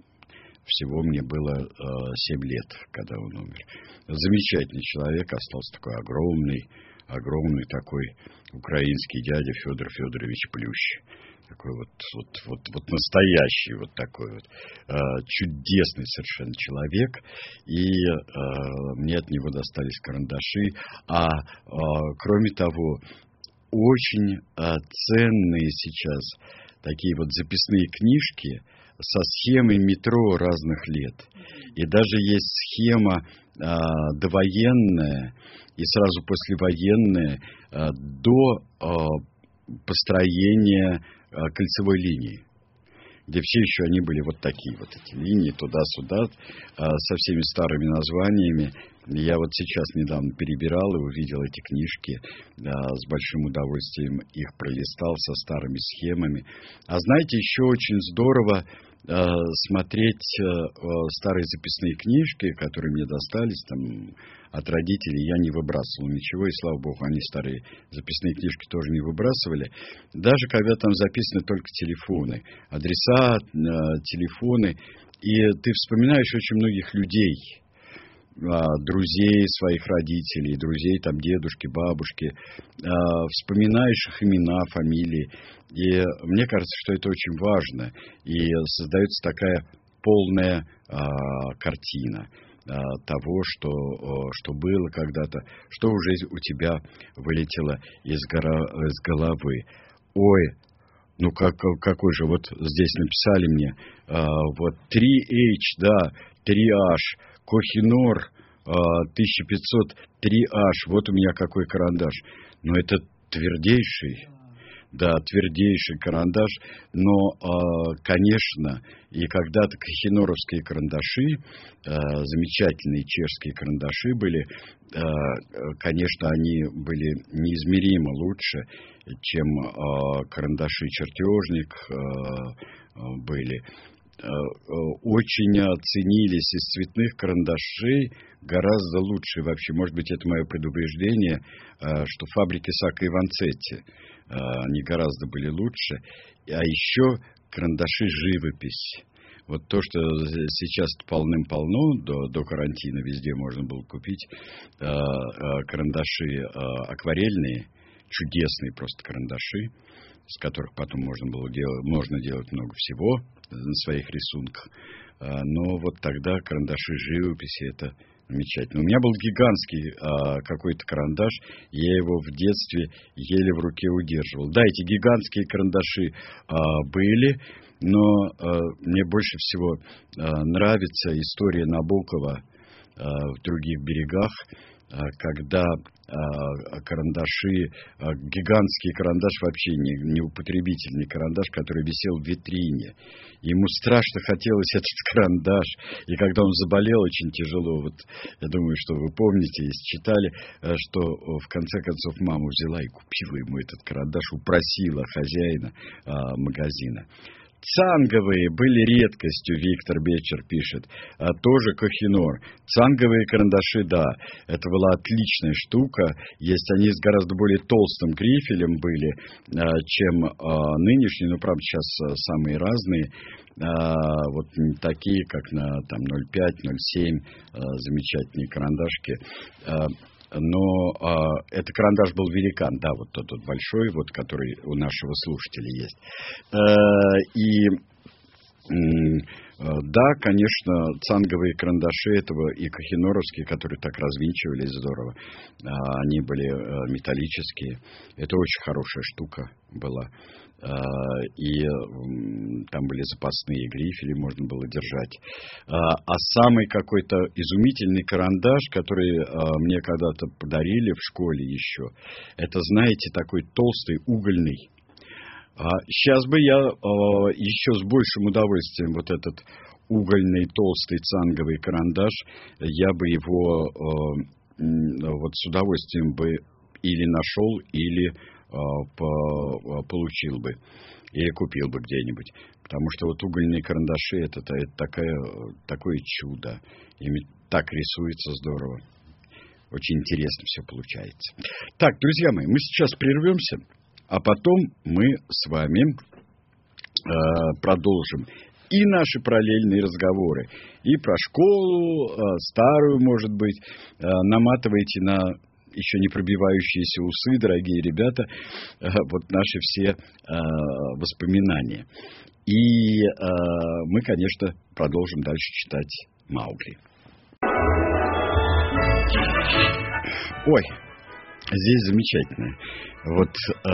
всего мне было э, семь лет, когда он умер. Замечательный человек, остался такой огромный, огромный такой украинский дядя Федор Федорович Плющ. Такой вот, вот, вот, вот настоящий, вот такой вот э, чудесный совершенно человек. И э, мне от него достались карандаши. А э, кроме того, очень э, ценные сейчас такие вот записные книжки со схемой метро разных лет. И даже есть схема э, довоенная и сразу послевоенная э, до э, построения кольцевой линии, где все еще они были вот такие вот эти линии, туда-сюда, со всеми старыми названиями. Я вот сейчас недавно перебирал и увидел эти книжки, с большим удовольствием их пролистал со старыми схемами. А знаете, еще очень здорово смотреть старые записные книжки, которые мне достались там от родителей. Я не выбрасывал ничего, и слава богу, они старые записные книжки тоже не выбрасывали. Даже когда там записаны только телефоны, адреса, телефоны, и ты вспоминаешь очень многих людей, друзей своих родителей, друзей там дедушки, бабушки, вспоминаешь их имена, фамилии. И мне кажется, что это очень важно. И создается такая полная картина того, что, что было когда-то, что уже у тебя вылетело из, гора, из головы. Ой, ну как, какой же, вот здесь написали мне, вот три эйч, да, три эйч, Кохинор, тысяча пятьсот три эйч, вот у меня какой карандаш. Но это твердейший, да, твердейший карандаш, но, конечно, и когда-то кохиноровские карандаши, замечательные чешские карандаши были, конечно, они были неизмеримо лучше, чем карандаши чертежник были. Очень оценились из цветных карандашей гораздо лучше вообще. Может быть, это мое предубеждение, что фабрики Сакко и Ванцетти, они гораздо были лучше. А еще карандаши живопись. Вот то, что сейчас полным-полно, до, до карантина везде можно было купить, карандаши акварельные, чудесные просто карандаши, с которых потом можно было делать, можно делать много всего на своих рисунках. Но вот тогда карандаши живописи — это Замечательно. У меня был гигантский а, какой-то карандаш, я его в детстве еле в руке удерживал. Да, эти гигантские карандаши а, были, но а, мне больше всего а, нравится история Набокова а, в других берегах, а, когда а, карандаши, а, гигантский карандаш, вообще не, не употребительный карандаш, который висел в витрине. Ему страшно хотелось этот карандаш, и когда он заболел очень тяжело, вот я думаю, что вы помните, если читали, что в конце концов мама взяла и купила ему этот карандаш, упросила хозяина а, магазина. Цанговые были редкостью, Виктор Бечер пишет, а тоже Кохинор. Цанговые карандаши, да, это была отличная штука. Есть они с гораздо более толстым грифелем были, а, чем а, нынешние, но, правда, сейчас а, самые разные. А, вот такие, как на там, ноль пять, ноль семь, а, замечательные карандашки. А, Но а, этот карандаш был великан, да, вот тот вот большой, вот, который у нашего слушателя есть. А, и м, да, конечно, цанговые карандаши этого и кохиноровские, которые так развинчивались здорово, а, они были а, металлические. Это очень хорошая штука была. А, и м, там были запасные грифели, можно было держать. А, а самый какой-то изумительный карандаш, который а, мне когда-то подарили в школе еще, это, знаете, такой толстый угольный. А, сейчас бы я а, еще с большим удовольствием вот этот угольный толстый цанговый карандаш, я бы его а, м, вот с удовольствием бы или нашел, или По, получил бы или купил бы где-нибудь, потому что вот угольные карандаши это, это такая, такое чудо, ими так рисуется здорово, очень интересно все получается. Так, друзья мои, мы сейчас прервемся, а потом мы с вами э, продолжим и наши параллельные разговоры, и про школу, э, старую, может быть, э, наматывайте на еще не пробивающиеся усы, дорогие ребята, вот наши все э, воспоминания. И э, мы, конечно, продолжим дальше читать Маугли. Ой, здесь замечательно. Вот,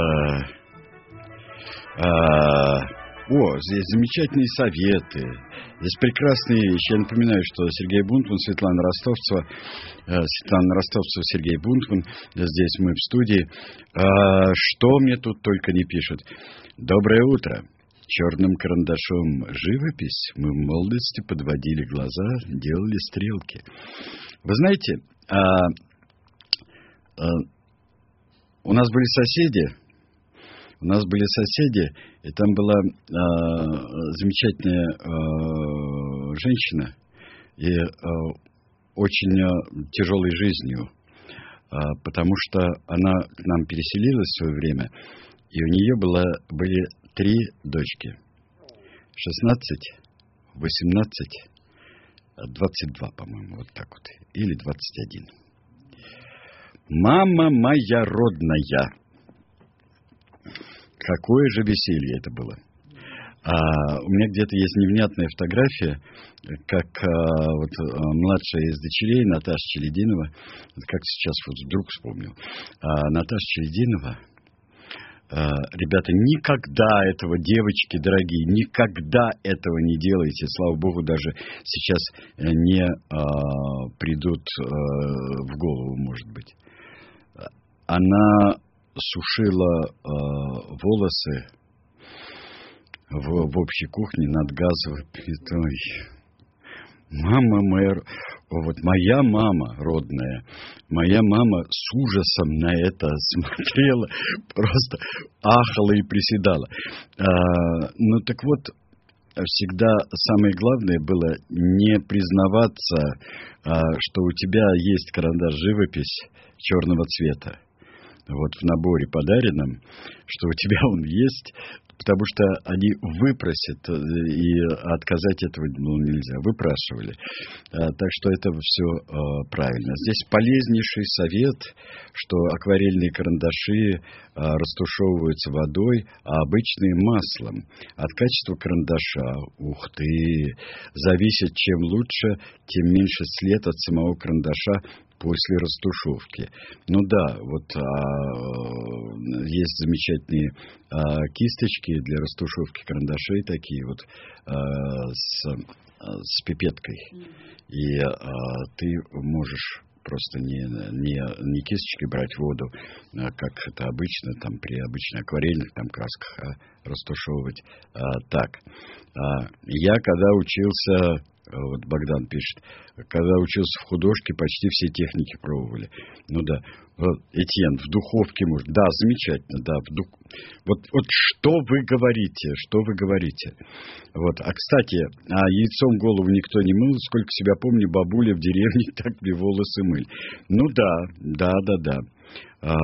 э, э, о, здесь замечательные советы. Здесь прекрасные вещи. Я напоминаю, что Сергей Бунтман, Светлана Ростовцева, э, Светлана Ростовцева, Сергей Бунтман. Здесь мы в студии. Э, что мне тут только не пишут. Доброе утро. Черным карандашом живопись. Мы в молодости подводили глаза, делали стрелки. Вы знаете, э, э, у нас были соседи. У нас были соседи, и там была э, замечательная э, женщина, и э, очень э, тяжелой жизнью, э, потому что она к нам переселилась в свое время, и у нее было, были три дочки. шестнадцать, восемнадцать, двадцать два, по-моему, вот так вот, или двадцать один. Мама моя родная! Какое же веселье это было. А, у меня где-то есть невнятная фотография, как а, вот, а, младшая из дочерей, Наташа Челединова, как сейчас вот вдруг вспомнил, а, Наташа Челединова, а, ребята, никогда этого, девочки дорогие, никогда этого не делайте, слава богу, даже сейчас не а, придут а, в голову, может быть. Она сушила э, волосы в, в общей кухне над газовой плитой. Мама моя, вот моя мама родная, моя мама с ужасом на это смотрела, просто ахала и приседала. А, ну так вот, всегда самое главное было не признаваться, а, что у тебя есть карандаш живопись черного цвета. вот в наборе подаренном, что у тебя он есть, потому что они выпросят, и отказать этого ну, нельзя, выпрашивали. Так что это все правильно. Здесь полезнейший совет, что акварельные карандаши растушевываются водой, а обычные маслом. От качества карандаша, ух ты, зависит, чем лучше, тем меньше след от самого карандаша после растушевки. Ну да, вот а, есть замечательные а, кисточки для растушевки карандашей, такие вот а, с, а, с пипеткой. И а, ты можешь просто не, не, не кисточкой брать воду, а, как это обычно, там, при обычных акварельных там, красках, а растушевывать а, так. А, я когда учился... Вот Богдан пишет, когда учился в художке, почти все техники пробовали. Ну да, вот, Этьен, в духовке может. Да, замечательно, да. В дух... вот, вот что вы говорите, что вы говорите. Вот, а кстати, а яйцом голову никто не мыл, сколько себя помню, бабуля в деревне так мне волосы мыль. Ну да, да, да, да. А,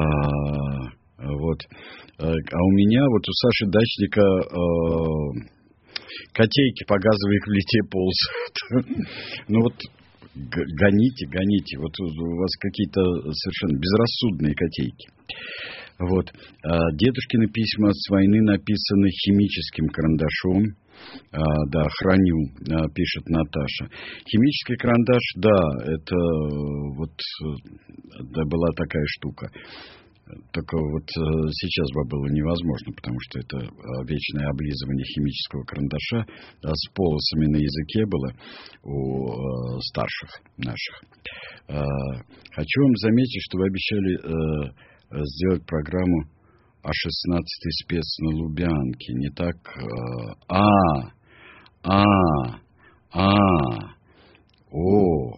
вот. А у меня, вот у Саши Дачника... А, котейки по газовой плите ползают. Ну вот, гоните, гоните. Вот у вас какие-то совершенно безрассудные котейки. Вот. Дедушкины письма с войны написаны химическим карандашом. А, да, храню, а, пишет Наташа. Химический карандаш, да, это вот да, была такая штука. Только вот сейчас бы было невозможно, потому что это вечное облизывание химического карандаша с полосами на языке было у старших наших. Хочу вам заметить, что вы обещали сделать программу о шестнадцатый спец на Лубянке. Не так... А, а, а, о,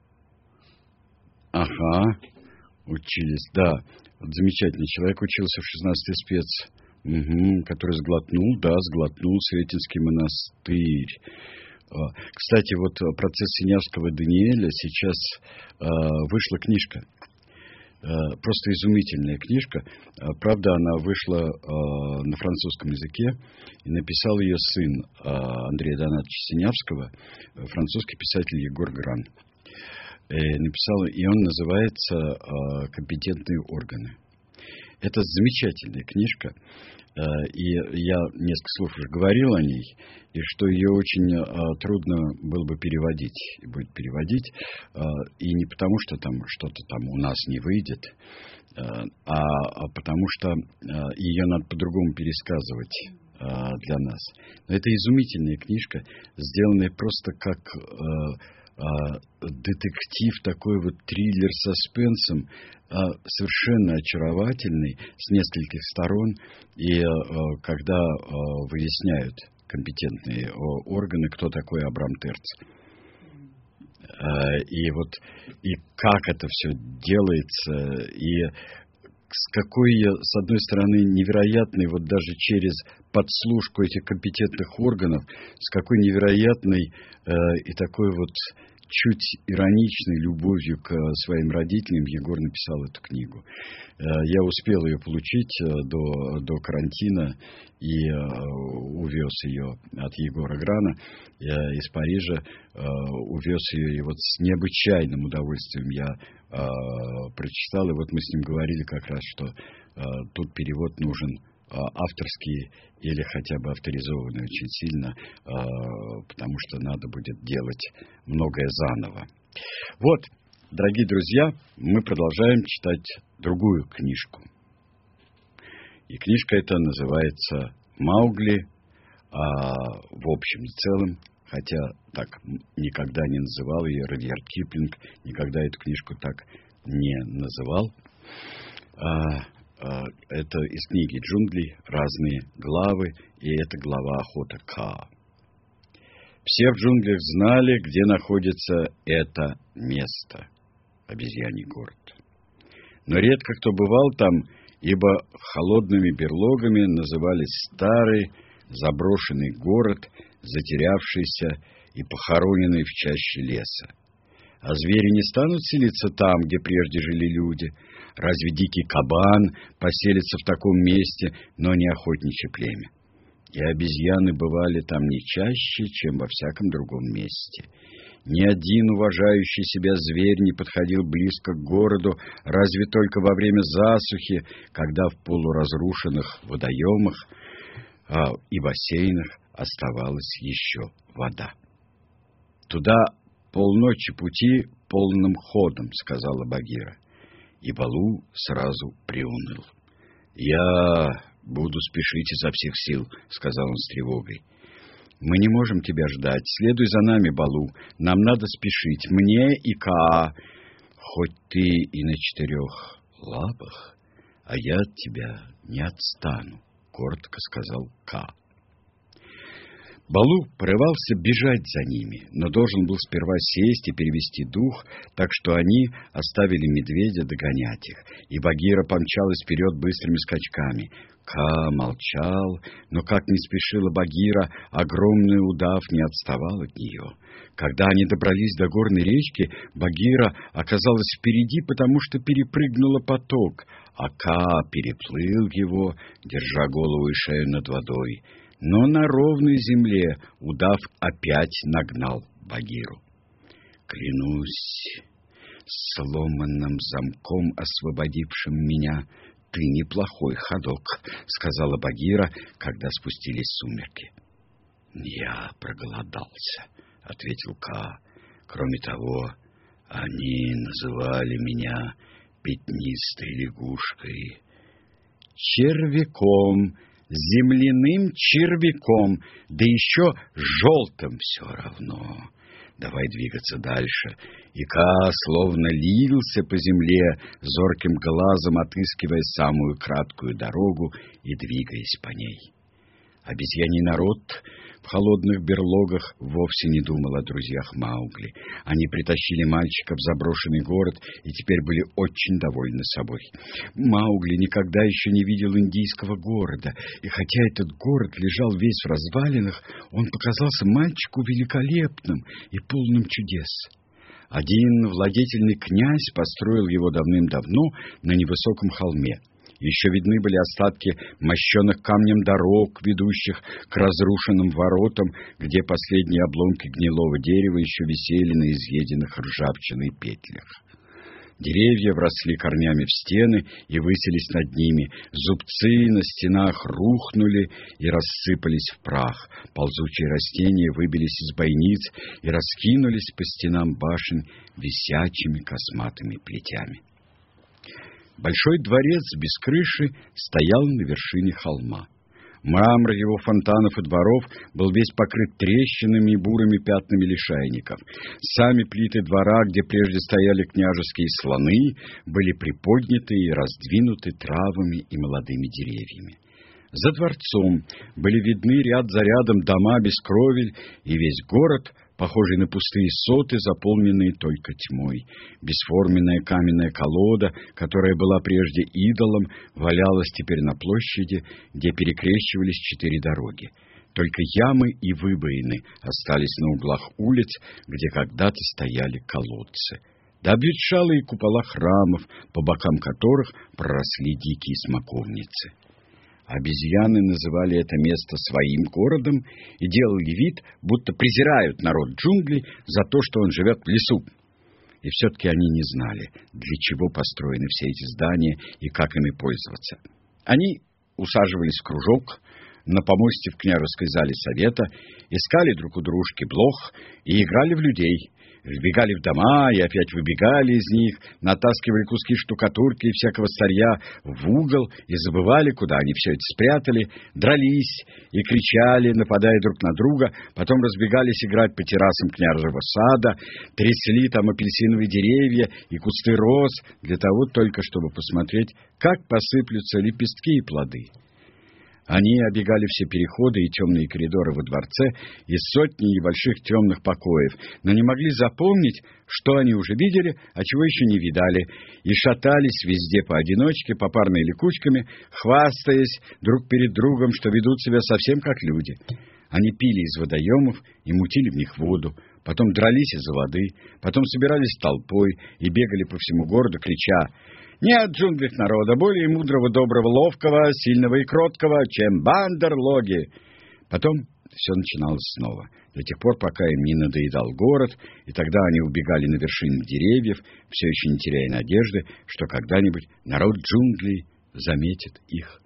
ага, учились, да. Вот замечательный человек учился в шестнадцатый спец, угу, который сглотнул, да, сглотнул Сретенский монастырь. Кстати, вот «Процесс Синявского Даниэля» сейчас э, вышла книжка. Э, просто изумительная книжка. Правда, она вышла э, на французском языке, и написал ее сын э, Андрея Донатовича Синявского, французский писатель Егор Гран. Написал, и он называется э, «Компетентные органы». Это замечательная книжка, э, и я несколько слов уже говорил о ней, и что ее очень э, трудно было бы переводить, и будет переводить, э, и не потому, что там что-то там у нас не выйдет, э, а, а потому что э, ее надо по-другому пересказывать э, для нас. Но это изумительная книжка, сделанная просто как... Э, детектив, такой вот триллер с саспенсом, совершенно очаровательный, с нескольких сторон, и когда выясняют компетентные органы, кто такой Абрам Терц. И вот, и как это все делается, и с какой, с одной стороны, невероятной, вот даже через подслушку этих компетентных органов, с какой невероятной э, и такой вот чуть ироничной любовью к своим родителям Егор написал эту книгу. Э, я успел ее получить э, до, до карантина и э, увез ее от Егора Грана э, из Парижа, э, увез ее, и вот с необычайным удовольствием я э, прочитал, и вот мы с ним говорили как раз, что э, тут перевод нужен авторские или хотя бы авторизованные очень сильно, потому что надо будет делать многое заново. Вот, дорогие друзья, мы продолжаем читать другую книжку. И книжка эта называется «Маугли», а в общем и целом, хотя так никогда не называл ее Редьярд Киплинг, никогда эту книжку так не называл. Это из книги «Джунгли», разные главы, и это глава «Охота К». Все в джунглях знали, где находится это место, обезьяний город. Но редко кто бывал там, ибо холодными берлогами назывались старый заброшенный город, затерявшийся и похороненный в чаще леса. А звери не станут селиться там, где прежде жили люди. Разве дикий кабан поселится в таком месте, но не охотничье племя? И обезьяны бывали там не чаще, чем во всяком другом месте. Ни один уважающий себя зверь не подходил близко к городу, разве только во время засухи, когда в полуразрушенных водоемах а, и бассейнах оставалась еще вода. «Туда полночи пути полным ходом», — сказала Багира. И Балу сразу приуныл. «Я буду спешить изо всех сил», — сказал он с тревогой. «Мы не можем тебя ждать. Следуй за нами, Балу. Нам надо спешить. Мне и Каа. Хоть ты и на четырех лапах, а я от тебя не отстану», — коротко сказал Каа. Балу порывался бежать за ними, но должен был сперва сесть и перевести дух, так что они оставили медведя догонять их, и Багира помчалась вперед быстрыми скачками. Каа молчал, но как не спешила Багира, огромный удав не отставал от нее. Когда они добрались до горной речки, Багира оказалась впереди, потому что перепрыгнула поток, а Каа переплыл его, держа голову и шею над водой. Но на ровной земле удав опять нагнал Багиру. «Клянусь сломанным замком, освободившим меня, ты неплохой ходок», — сказала Багира, когда спустились сумерки. «Я проголодался», — ответил Каа. «Кроме того, они называли меня пятнистой лягушкой». «Червяком, земляным червяком, да еще желтым все равно. Давай двигаться дальше». И Каа словно лился по земле, зорким глазом отыскивая самую краткую дорогу и двигаясь по ней. Обезьяний народ в холодных берлогах вовсе не думал о друзьях Маугли. Они притащили мальчика в заброшенный город и теперь были очень довольны собой. Маугли никогда еще не видел индийского города, и хотя этот город лежал весь в развалинах, он показался мальчику великолепным и полным чудес. Один владетельный князь построил его давным-давно на невысоком холме. Еще видны были остатки мощенных камнем дорог, ведущих к разрушенным воротам, где последние обломки гнилого дерева еще висели на изъеденных ржавчиной петлях. Деревья вросли корнями в стены и высились над ними. Зубцы на стенах рухнули и рассыпались в прах. Ползучие растения выбились из бойниц и раскинулись по стенам башен висячими косматыми плетями. Большой дворец без крыши стоял на вершине холма. Мрамор его фонтанов и дворов был весь покрыт трещинами и бурыми пятнами лишайников. Сами плиты двора, где прежде стояли княжеские слоны, были приподняты и раздвинуты травами и молодыми деревьями. За дворцом были видны ряд за рядом дома без кровель, и весь город, похожий на пустые соты, заполненные только тьмой. Бесформенная каменная колода, которая была прежде идолом, валялась теперь на площади, где перекрещивались четыре дороги. Только ямы и выбоины остались на углах улиц, где когда-то стояли колодцы. Да обветшалые купола храмов, по бокам которых проросли дикие смоковницы. Обезьяны называли это место своим городом и делали вид, будто презирают народ джунглей за то, что он живет в лесу. И все-таки они не знали, для чего построены все эти здания и как ими пользоваться. Они усаживались в кружок на помосте в княжеской зале совета, искали друг у дружки блох и играли в людей. Вбегали в дома и опять выбегали из них, натаскивали куски штукатурки и всякого старья в угол и забывали, куда они все это спрятали, дрались и кричали, нападая друг на друга, потом разбегались играть по террасам княжьего сада, трясли там апельсиновые деревья и кусты роз для того только, чтобы посмотреть, как посыплются лепестки и плоды. Они обегали все переходы и темные коридоры во дворце и сотни небольших темных покоев, но не могли запомнить, что они уже видели, а чего еще не видали, и шатались везде поодиночке, попарно или кучками, хвастаясь друг перед другом, что ведут себя совсем как люди. Они пили из водоемов и мутили в них воду, потом дрались из-за воды, потом собирались толпой и бегали по всему городу, крича: «Нет в джунглях народа более мудрого, доброго, ловкого, сильного и кроткого, чем бандерлоги!» Потом все начиналось снова, до тех пор, пока им не надоедал город, и тогда они убегали на вершины деревьев, все еще не теряя надежды, что когда-нибудь народ джунглей заметит их.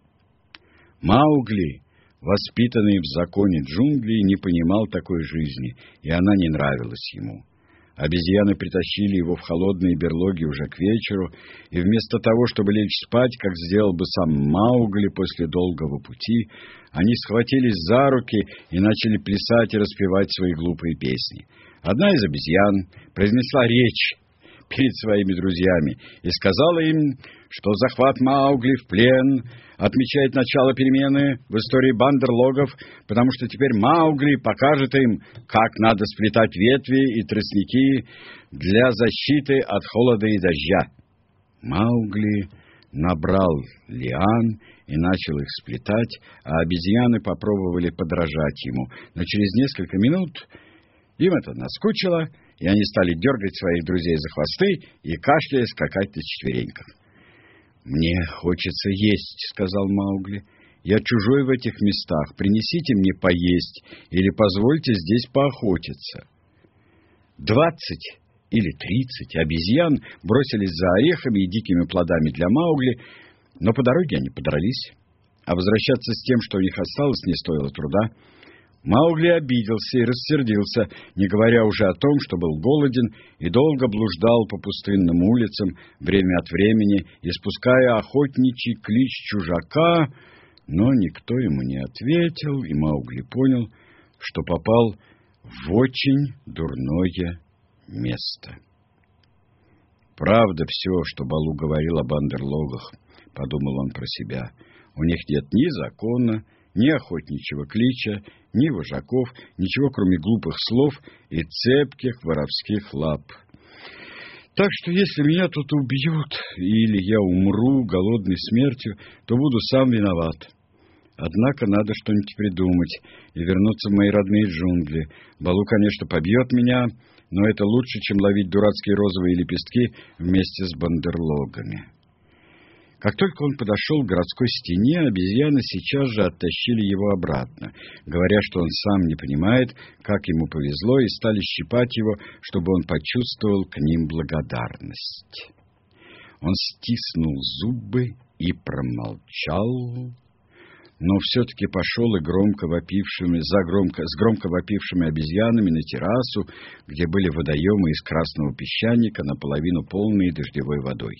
Маугли, воспитанный в законе джунглей, не понимал такой жизни, и она не нравилась ему. Обезьяны притащили его в холодные берлоги уже к вечеру, и вместо того, чтобы лечь спать, как сделал бы сам Маугли после долгого пути, они схватились за руки и начали плясать и распевать свои глупые песни. Одна из обезьян произнесла речь перед своими друзьями и сказала им, что захват Маугли в плен отмечает начало перемены в истории бандерлогов, потому что теперь Маугли покажет им, как надо сплетать ветви и тростники для защиты от холода и дождя. Маугли набрал лиан и начал их сплетать, а обезьяны попробовали подражать ему, но через несколько минут им это наскучило, и они стали дергать своих друзей за хвосты и, кашляя, скакать на четвереньках. «Мне хочется есть», — сказал Маугли. «Я чужой в этих местах. Принесите мне поесть или позвольте здесь поохотиться». Двадцать или тридцать обезьян бросились за орехами и дикими плодами для Маугли, но по дороге они подрались, а возвращаться с тем, что у них осталось, не стоило труда. Маугли обиделся и рассердился, не говоря уже о том, что был голоден и долго блуждал по пустынным улицам, время от времени испуская охотничий клич чужака, но никто ему не ответил, и Маугли понял, что попал в очень дурное место. «Правда все, что Балу говорил о бандерлогах», — подумал он про себя. «У них нет ни закона, ни охотничьего клича, ни вожаков, ничего, кроме глупых слов и цепких воровских лап. Так что если меня тут убьют или я умру голодной смертью, то буду сам виноват. Однако надо что-нибудь придумать и вернуться в мои родные джунгли. Балу, конечно, побьет меня, но это лучше, чем ловить дурацкие розовые лепестки вместе с бандерлогами». Как только он подошел к городской стене, обезьяны сейчас же оттащили его обратно, говоря, что он сам не понимает, как ему повезло, и стали щипать его, чтобы он почувствовал к ним благодарность. Он стиснул зубы и промолчал, но все-таки пошел и громко вопившими, за громко, с громко вопившими обезьянами на террасу, где были водоемы из красного песчаника, наполовину полные дождевой водой.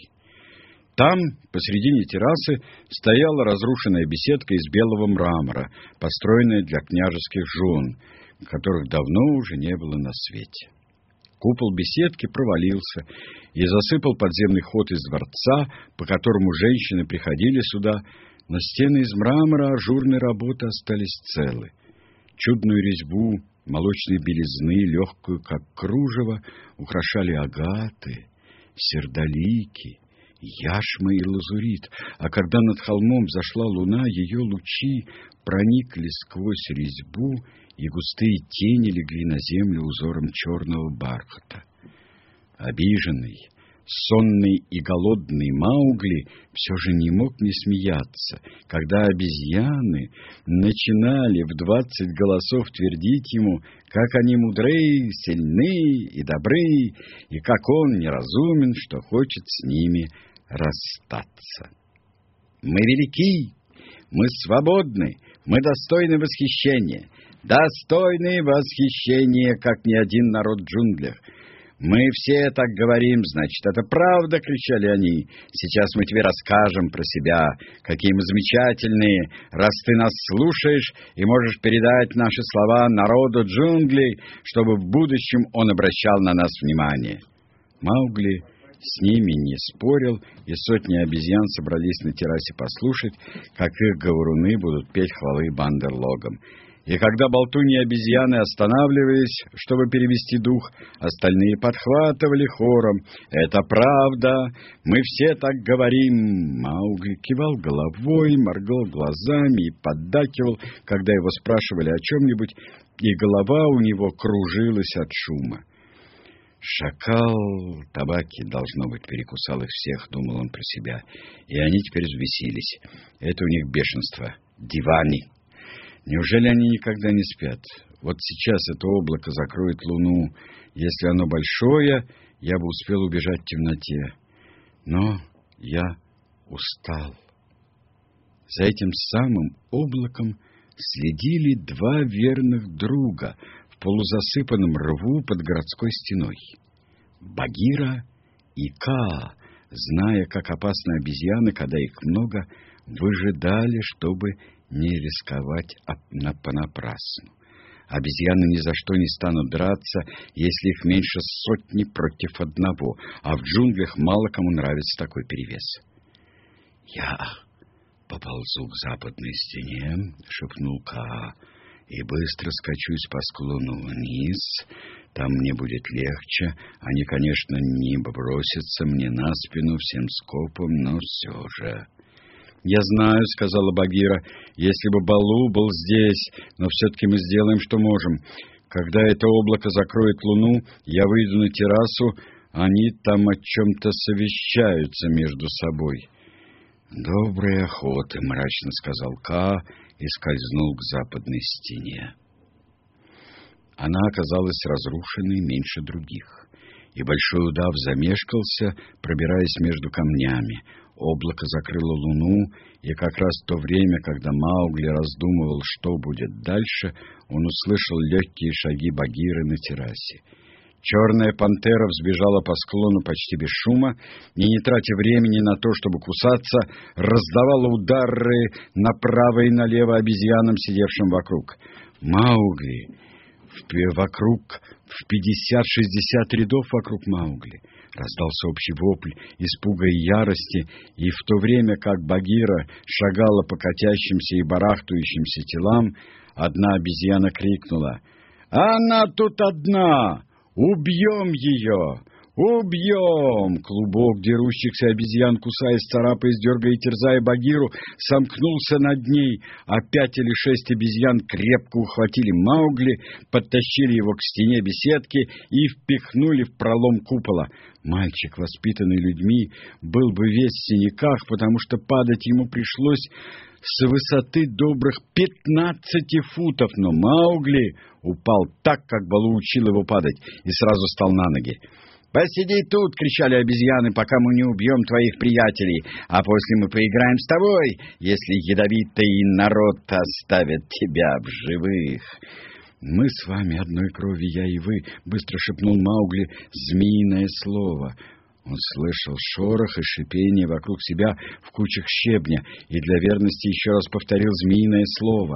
Там, посредине террасы, стояла разрушенная беседка из белого мрамора, построенная для княжеских жен, которых давно уже не было на свете. Купол беседки провалился и засыпал подземный ход из дворца, по которому женщины приходили сюда, но стены из мрамора ажурной работы остались целы. Чудную резьбу молочной белизны, легкую, как кружево, украшали агаты, сердолики, яшма и лазурит, а когда над холмом взошла луна, ее лучи проникли сквозь резьбу, и густые тени легли на землю узором черного бархата. Обиженный, сонный и голодный Маугли все же не мог не смеяться, когда обезьяны начинали в двадцать голосов твердить ему, как они мудры, сильны и добры, и как он неразумен, что хочет с ними расстаться. «Мы велики, мы свободны, мы достойны восхищения, достойны восхищения, как ни один народ в джунглях. Мы все так говорим, значит, это правда!» — кричали они. «Сейчас мы тебе расскажем про себя, какие мы замечательные, раз ты нас слушаешь и можешь передать наши слова народу джунглей, чтобы в будущем он обращал на нас внимание». Маугли с ними не спорил, и сотни обезьян собрались на террасе послушать, как их говоруны будут петь хвалы бандерлогам. И когда болтуньи обезьяны останавливались, чтобы перевести дух, остальные подхватывали хором: «Это правда, мы все так говорим». Маугли кивал головой, моргал глазами и поддакивал, когда его спрашивали о чем-нибудь, и голова у него кружилась от шума. «Шакал табаки, должно быть, перекусал их всех», — думал он про себя, — «и они теперь взвесились. Это у них бешенство. Дивани. Неужели они никогда не спят? Вот сейчас это облако закроет луну. Если оно большое, я бы успел убежать в темноте. Но я устал». За этим самым облаком следили два верных друга в полузасыпанном рву под городской стеной. Багира и Каа, зная, как опасны обезьяны, когда их много, выжидали, чтобы не рисковать понапрасну. Обезьяны ни за что не станут драться, если их меньше сотни против одного, а в джунглях мало кому нравится такой перевес. «Я поползу к западной стене», — шепнул Каа, — «и быстро скачусь по склону вниз. Там мне будет легче. Они, конечно, не бросятся мне на спину всем скопом, но все же». «Я знаю», — сказала Багира, — «если бы Балу был здесь, но все-таки мы сделаем, что можем. Когда это облако закроет луну, я выйду на террасу, они там о чем-то совещаются между собой». «Доброй охоты», — мрачно сказал Каа и скользнул к западной стене. Она оказалась разрушенной меньше других, и большой удав замешкался, пробираясь между камнями. Облако закрыло луну, и как раз в то время, когда Маугли раздумывал, что будет дальше, он услышал легкие шаги Багиры на террасе. Черная пантера взбежала по склону почти без шума и, не тратя времени на то, чтобы кусаться, раздавала удары направо и налево обезьянам, сидевшим вокруг. Маугли... Вокруг, в пятьдесят-шестьдесят рядов вокруг Маугли раздался общий вопль испуга и ярости, и в то время как Багира шагала по катящимся и барахтающимся телам, одна обезьяна крикнула: «Она тут одна! Убьем ее! Убьем!» Клубок дерущихся обезьян, кусаясь, царапаясь, дергая и терзая Багиру, сомкнулся над ней, а пять или шесть обезьян крепко ухватили Маугли, подтащили его к стене беседки и впихнули в пролом купола. Мальчик, воспитанный людьми, был бы весь в синяках, потому что падать ему пришлось с высоты добрых пятнадцати футов, но Маугли упал так, как Балу учил его падать, и сразу встал на ноги. «Посиди тут!» — кричали обезьяны, «пока мы не убьем твоих приятелей, а после мы поиграем с тобой, если ядовитый народ оставит тебя в живых». «Мы с вами одной крови, я и вы», — быстро шепнул Маугли змеиное слово. Он слышал шорох и шипение вокруг себя в кучах щебня и для верности еще раз повторил змеиное слово.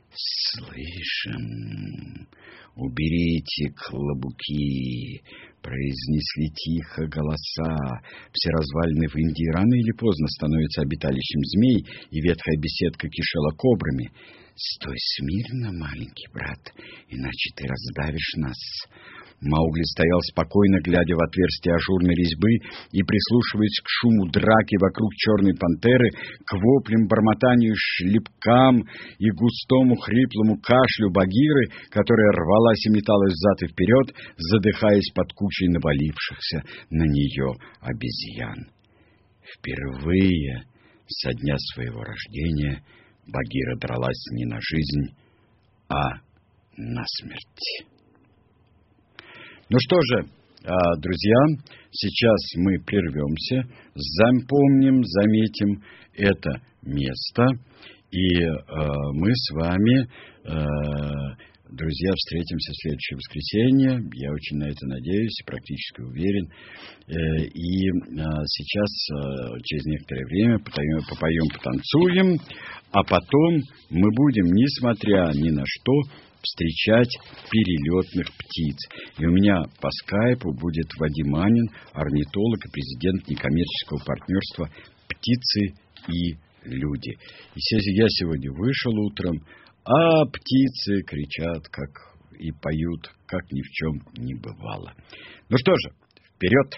«Слышим! Уберите клобуки!» Произнесли тихо голоса. Все развалины в Индии рано или поздно становятся обиталищем змей, и ветхая беседка кишела кобрами. «Стой смирно, маленький брат, иначе ты раздавишь нас». Маугли стоял спокойно, глядя в отверстие ажурной резьбы и прислушиваясь к шуму драки вокруг черной пантеры, к воплям, бормотанию, шлепкам и густому хриплому кашлю Багиры, которая рвалась и металась взад и вперед, задыхаясь под кучей навалившихся на нее обезьян. Впервые со дня своего рождения Багира дралась не на жизнь, а на смерть. Ну что же, друзья, сейчас мы прервемся, запомним, заметим это место, и мы с вами, друзья, встретимся в следующее воскресенье. Я очень на это надеюсь, практически уверен. И сейчас, через некоторое время, попоем, попоем, потанцуем, а потом мы будем, несмотря ни на что, встречать перелетных птиц. И у меня по скайпу будет Вадим Анин, орнитолог и президент некоммерческого партнерства «Птицы и люди». И я сегодня вышел утром, А птицы кричат, как и поют, как ни в чем не бывало. Ну что же, вперед!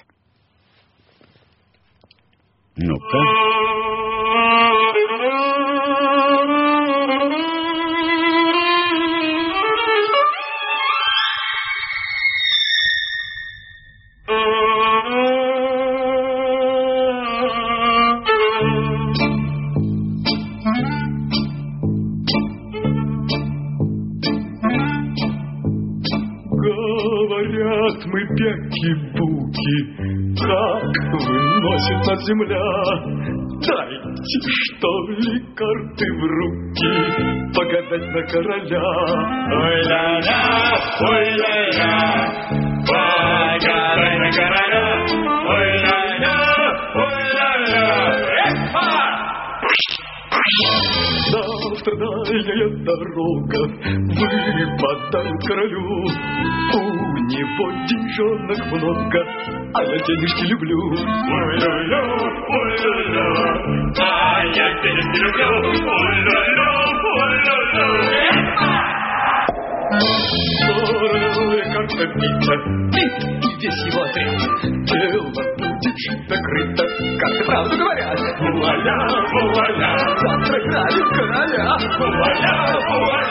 Ну-ка. Говорят мы бяки-буки, как выносит нас земля. Дайте, что ли, карты в руки, погадать на короля. Ой-ля-ля, ой-ля-ля, погадай на короля. Ой-ля-ля, ой-ля-ля, эхо! Завтра дальняя дорога выпадает королю. У него деньжонок много, а я денежки люблю. Ой-ля-ля, ой-ля-ля, а я денежки люблю. Ой-ля-ля, ой-ля-ля. Здоровая карта бита, и весь его отряд. Дело будет жито-крыто, карты правду говорят. Вуаля, вуаля, завтра грабим короля. Вуаля, вуаля.